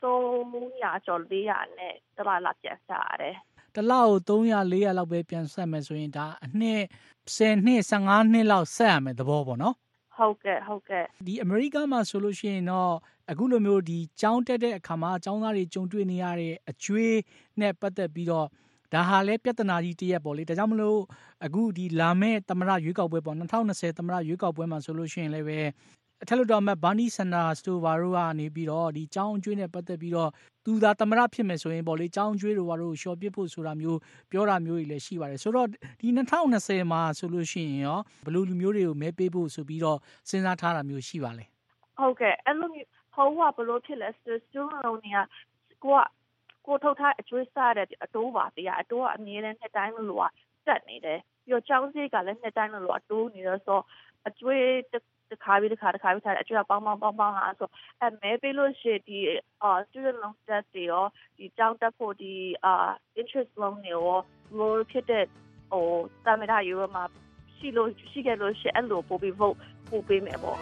300ကျော်400နဲ့တလားလောက်ပြန်စားရတယ်တလောက်300 400လောက်ပဲပြန်ဆက်မယ်ဆိုရင်ဒါအနှစ်10နှစ်15နှစ်လောက်ဆက်ရမယ်သဘောပေါ့နော်ဟုတ်ကဲ့ဒီအမေရိကမှာဆိုလို့ရှိရင်တော့အခုလိုမျိုးဒီကျောင်းတက်တဲ့အခါမှာကျောင်းသားတွေကြုံတွေ့နေရတဲ့အကျွေးနဲ့ပတ်သက်ပြီးတော့ဒါဟာလည်းပြဿနာကြီးတစ်ရက်ပေါ့လေဒါကြောင့်မလို့အခုဒီလာမဲ့သမရရွေးကောက်ပွဲပေါ့2020သမရရွေးကောက်ပွဲမှာဆိုလို့ရှိရင်လည်းပဲအထက်လွှတ်တော်မှာဘာနီဆန်ဒါစတိုဗာရိုကနေပြီးတော့ဒီကျောင်းအကျွေးနဲ့ပတ်သက်ပြီးတော့သူသာသမရဖြစ်မယ်ဆိုရင်ပေါ့လေကျောင်းအကျွေးတို့ဘာလို့ရှော့ပစ်ဖို့ဆိုတာမျိုးပြောတာမျိုးတွေလည်းရှိပါတယ်ဆိုတော့ဒီ2020မှာဆိုလို့ရှိရင်ရောဘယ်လိုလူမျိုးတွေကိုမဲပေးဖို့ဆိုပြီးတော့စဉ်းစားထားတာမျိုးရှိပါလဲဟုတ်ကဲ့အဲ့လိုမျိုးဟိုကဘယ်လိုဖြစ်လဲ student loan ကိုထုတ်ထားအကျွေးစားတဲ့အတိုးပါတရားအတိုးကအမြဲတမ်းနှစ်တိုင်းလို့တက်နေတယ်ပြီးတော့ကျောင်းစည်းကလည်းနှစ်တိုင်းလို့အတိုးနေတော့ဆိုအကျွေးတစ်ခါပြီးထားတဲ့အကျွေးပေါင်းလာဆိုမဲပေးလို့ရှိဒီstudent loan debt တွေရောဒီကျောင်းတက်ဖို့ဒီ interest loan တွေရောလိုဖြစ်တဲ့တာမတာယူရမှာရှိခဲ့လို့ရှိအဲ့လိုပို့ပြီး vote ပို့ပေးမယ်ပေါ့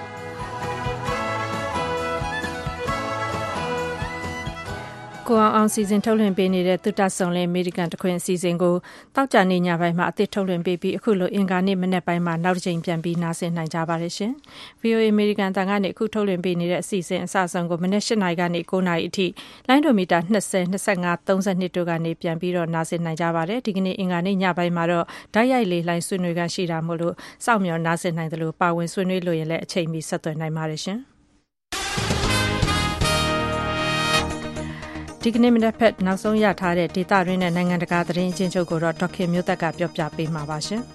ကိုအောင်စီစဉ်ထုတ်လွှင့်ပေးနေတဲ့သုတဆုံလင်းအမေရိကန်တခွင်အစီအစဉ်ကိုတောက်ကြနေညပိုင်းမှာအသစ်ထုတ်လွှင့်ပေးပြီးအခုလိုအင်္ဂါနေ့မနေ့ပိုင်းမှာနောက်တစ်ချိန်ပြန်ပြီးနားဆင်နိုင်ကြပါတယ်ရှင်။ VOA အမေရိကန်တန်ကနေအခုထုတ်လွှင့်ပေးနေတဲ့အစီအစဉ်အစအဆုံးကိုမနေ့8:00 နာရီကနေ9:00 နာရီအထိလိုင်းဒိုမီတာ20 25 32တို့ကနေပြန်ပြီးတော့နားဆင်နိုင်ကြပါတယ်။ဒီကနေ့အင်္ဂါနေ့ညပိုင်းမှာတော့ဓာတ်ရိုက်လေလိုင်းဆွေးနွေးခန်းရှိတာမို့လို့စောင့်မျှော်နားဆင်နိုင်တယ်လို့ပါဝင်ဆွေးနွေးလို့ရင်လည်းအချိန်မီဆက်သွယ်နိုင်ပါတယ်ရှင်။ဒီကနေ့မနက်ဖက်နောက်ဆုံးရထားတဲ့ဒေတာရင်းနဲ့နိုင်ငံတကာသတင်းအချင်းချုပ်ကိုတော့ဒေါက်ခင်မျိုးသက်ကပြောပြပေးမှာပါရှင်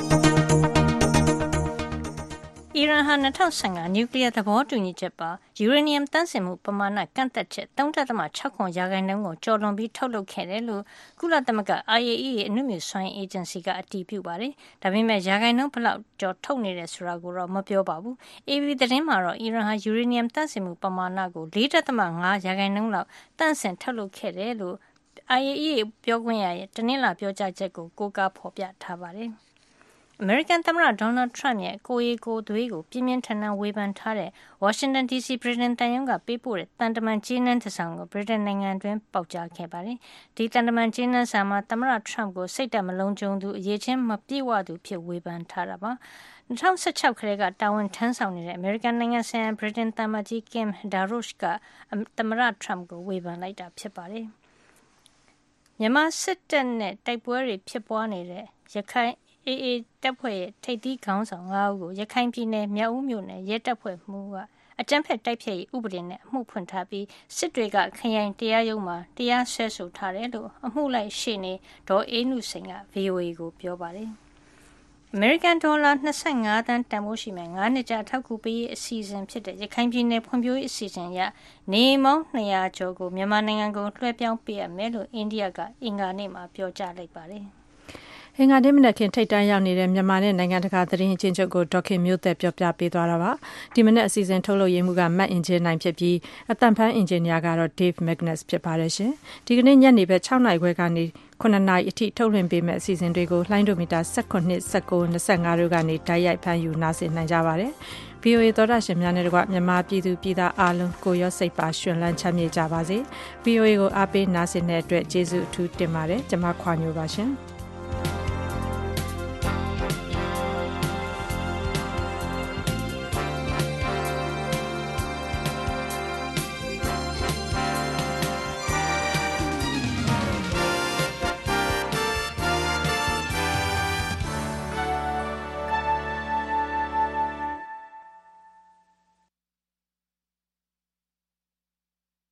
အီရန်ဟာ2015နျူကလ িয়ার သဘောတူညီချက်ပါယူရေနီယံတန့်စင်မှုပမာဏကန့်သက်ချက် 3.6% ကိုကျော်လွန်ပြီးထုတ်လုပ်ခဲ့တယ်လို့ကုလသမဂ္ဂ IAEA အနုမြူစွမ်းအင်အေဂျင်စီကအတည်ပြုပါတယ်။ဒါပေမဲ့ရာခိုင်နှုန်းဘလောက်ကျော်ထုတ်နေတယ်ဆိုတာကိုတော့မပြောပါဘူး။ AB သတင်းမှာတော့အီရန်ဟာယူရေနီယံတန့်စင်မှုပမာဏကို 4.5% လောက်တန့်စင်ထုတ်လုပ်ခဲ့တယ်လို့ IAEA ပြောခွင့်ရရဲ့တနင်္လာပြောကြားချက်ကိုကိုးကားဖော်ပြထားပါတယ်။အမေရိကန်သမ္မတဒေါ်နယ်ထရမ့်ရဲ့ကိုယ်ရေးကိုယ်သွေးကိုပြင်းပြင်းထန်ထန်ဝေဖန်ထားတဲ့ဝါရှင်တန် DC ဗြိတိန်တန်ယုံကပေးပို့တဲ့တန်တမန်ကြေးနန်းတစ်စောင်ကိုဗြိတိန်နိုင်ငံတွင်းပေါက်ကြားခဲ့ပါတယ်။ဒီတန်တမန်ကြေးနန်းစာမှာသမ္မတထရမ့်ကိုစိတ်ဓာတ်မလုံးကျုံသူအရေးချင်းမပြည့်ဝသူဖြစ်ဝေဖန်ထားတာပါ။2016 ခရဲကတာဝန်ထမ်းဆောင်နေတဲ့အမေရိကန်နိုင်ငံဆိုင်ရာဗြိတိန်သံမတ်ကြီး Kim Darroch ကသမ္မတထရမ့်ကိုဝေဖန်လိုက်တာဖြစ်ပါတယ်။မြန်မာစစ်တပ်နဲ့တိုက်ပွဲတွေဖြစ်ပွားနေတဲ့ရခိုင်AA တပ်ဖွဲ့ရဲ့ထိပ်သီးခေါင်းဆောင်5ဦးကိုရခိုင်ပြည်နယ်မြောက်ဦးမြို့နယ်ရဲတပ်ဖွဲ့မှူးကအကြမ်းဖက်တိုက်ဖျက်ရေးဥပဒေနဲ့အမှုဖွင့်ထားပြီးစစ်တွေကခရိုင်တရားရုံးမှာတရားစွဲဆိုထားတယ်လို့အမှုလိုက်ရှေ့နေဒေါ်အေးနုစိန်က VOA ကိုပြောပါတယ်။ အမေရိကန်ဒေါ်လာ25သန်းတန်ဖိုးရှိမဲ့9နှစ်ကြာထောက်ကူပေးရေးအစီအစဉ်ဖြစ်တဲ့ရခိုင်ပြည်နယ်ဖွံ့ဖြိုးရေးအစီအစဉ်ရနေမောင်း200ကျော်ကိုမြန်မာနိုင်ငံကိုလွှဲပြောင်းပေးရမယ်လို့အိန္ဒိယကအင်္ဂါနေ့မှာပြောကြားလိုက်ပါတယ်။အင်္ဂါနေ့မနက်ခင်းထိပ်တန်းရောက်နေတဲ့မြန်မာနဲ့နိုင်ငံတကာသတင်းအချင်းချုပ်ကိုဒေါက်ခင်မျိုးသက်ပြောပြပေးသွားတာပါဒီမနက်အစီအစဉ်ထုတ်လုပ်ရေးမှုကမတ်အင်ဂျင်နိုင်ဖြစ်ပြီးအတန်ဖန်အင်ဂျင်နီယာကတော့ Dave Magnus ဖြစ်ပါတယ်ရှင်ဒီကနေ့ညနေပဲ6:00 နာရီခွဲကနေ 9 နာရီအထိထုတ်လွှင့်ပေးမယ့်အစီအစဉ်တွေကိုလိုင်းဒိုမီတာ19 19 25တို့ကနေတိုက်ရိုက်ဖမ်းယူနားဆင်နိုင်ကြပါတယ်။ VOA သောတာရှင်များနဲ့တကွမြန်မာပြည်သူပြည်သားအားလုံးကိုရောစိတ်ပါရှင်လန်းချမ်းမြေ့ကြပါစေ။ VOA ကိုအားပေးနားဆင်တဲ့အတွက်ကျေးဇူးအထူးတင်ပါတယ်။ကျွန်မခွာညိုပါရှင်။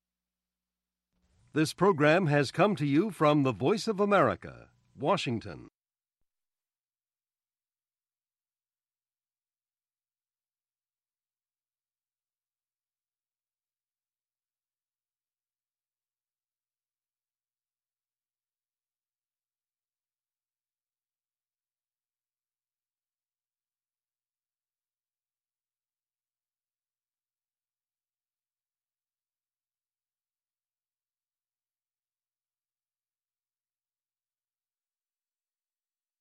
This program has come to you from the Voice of America, Washington.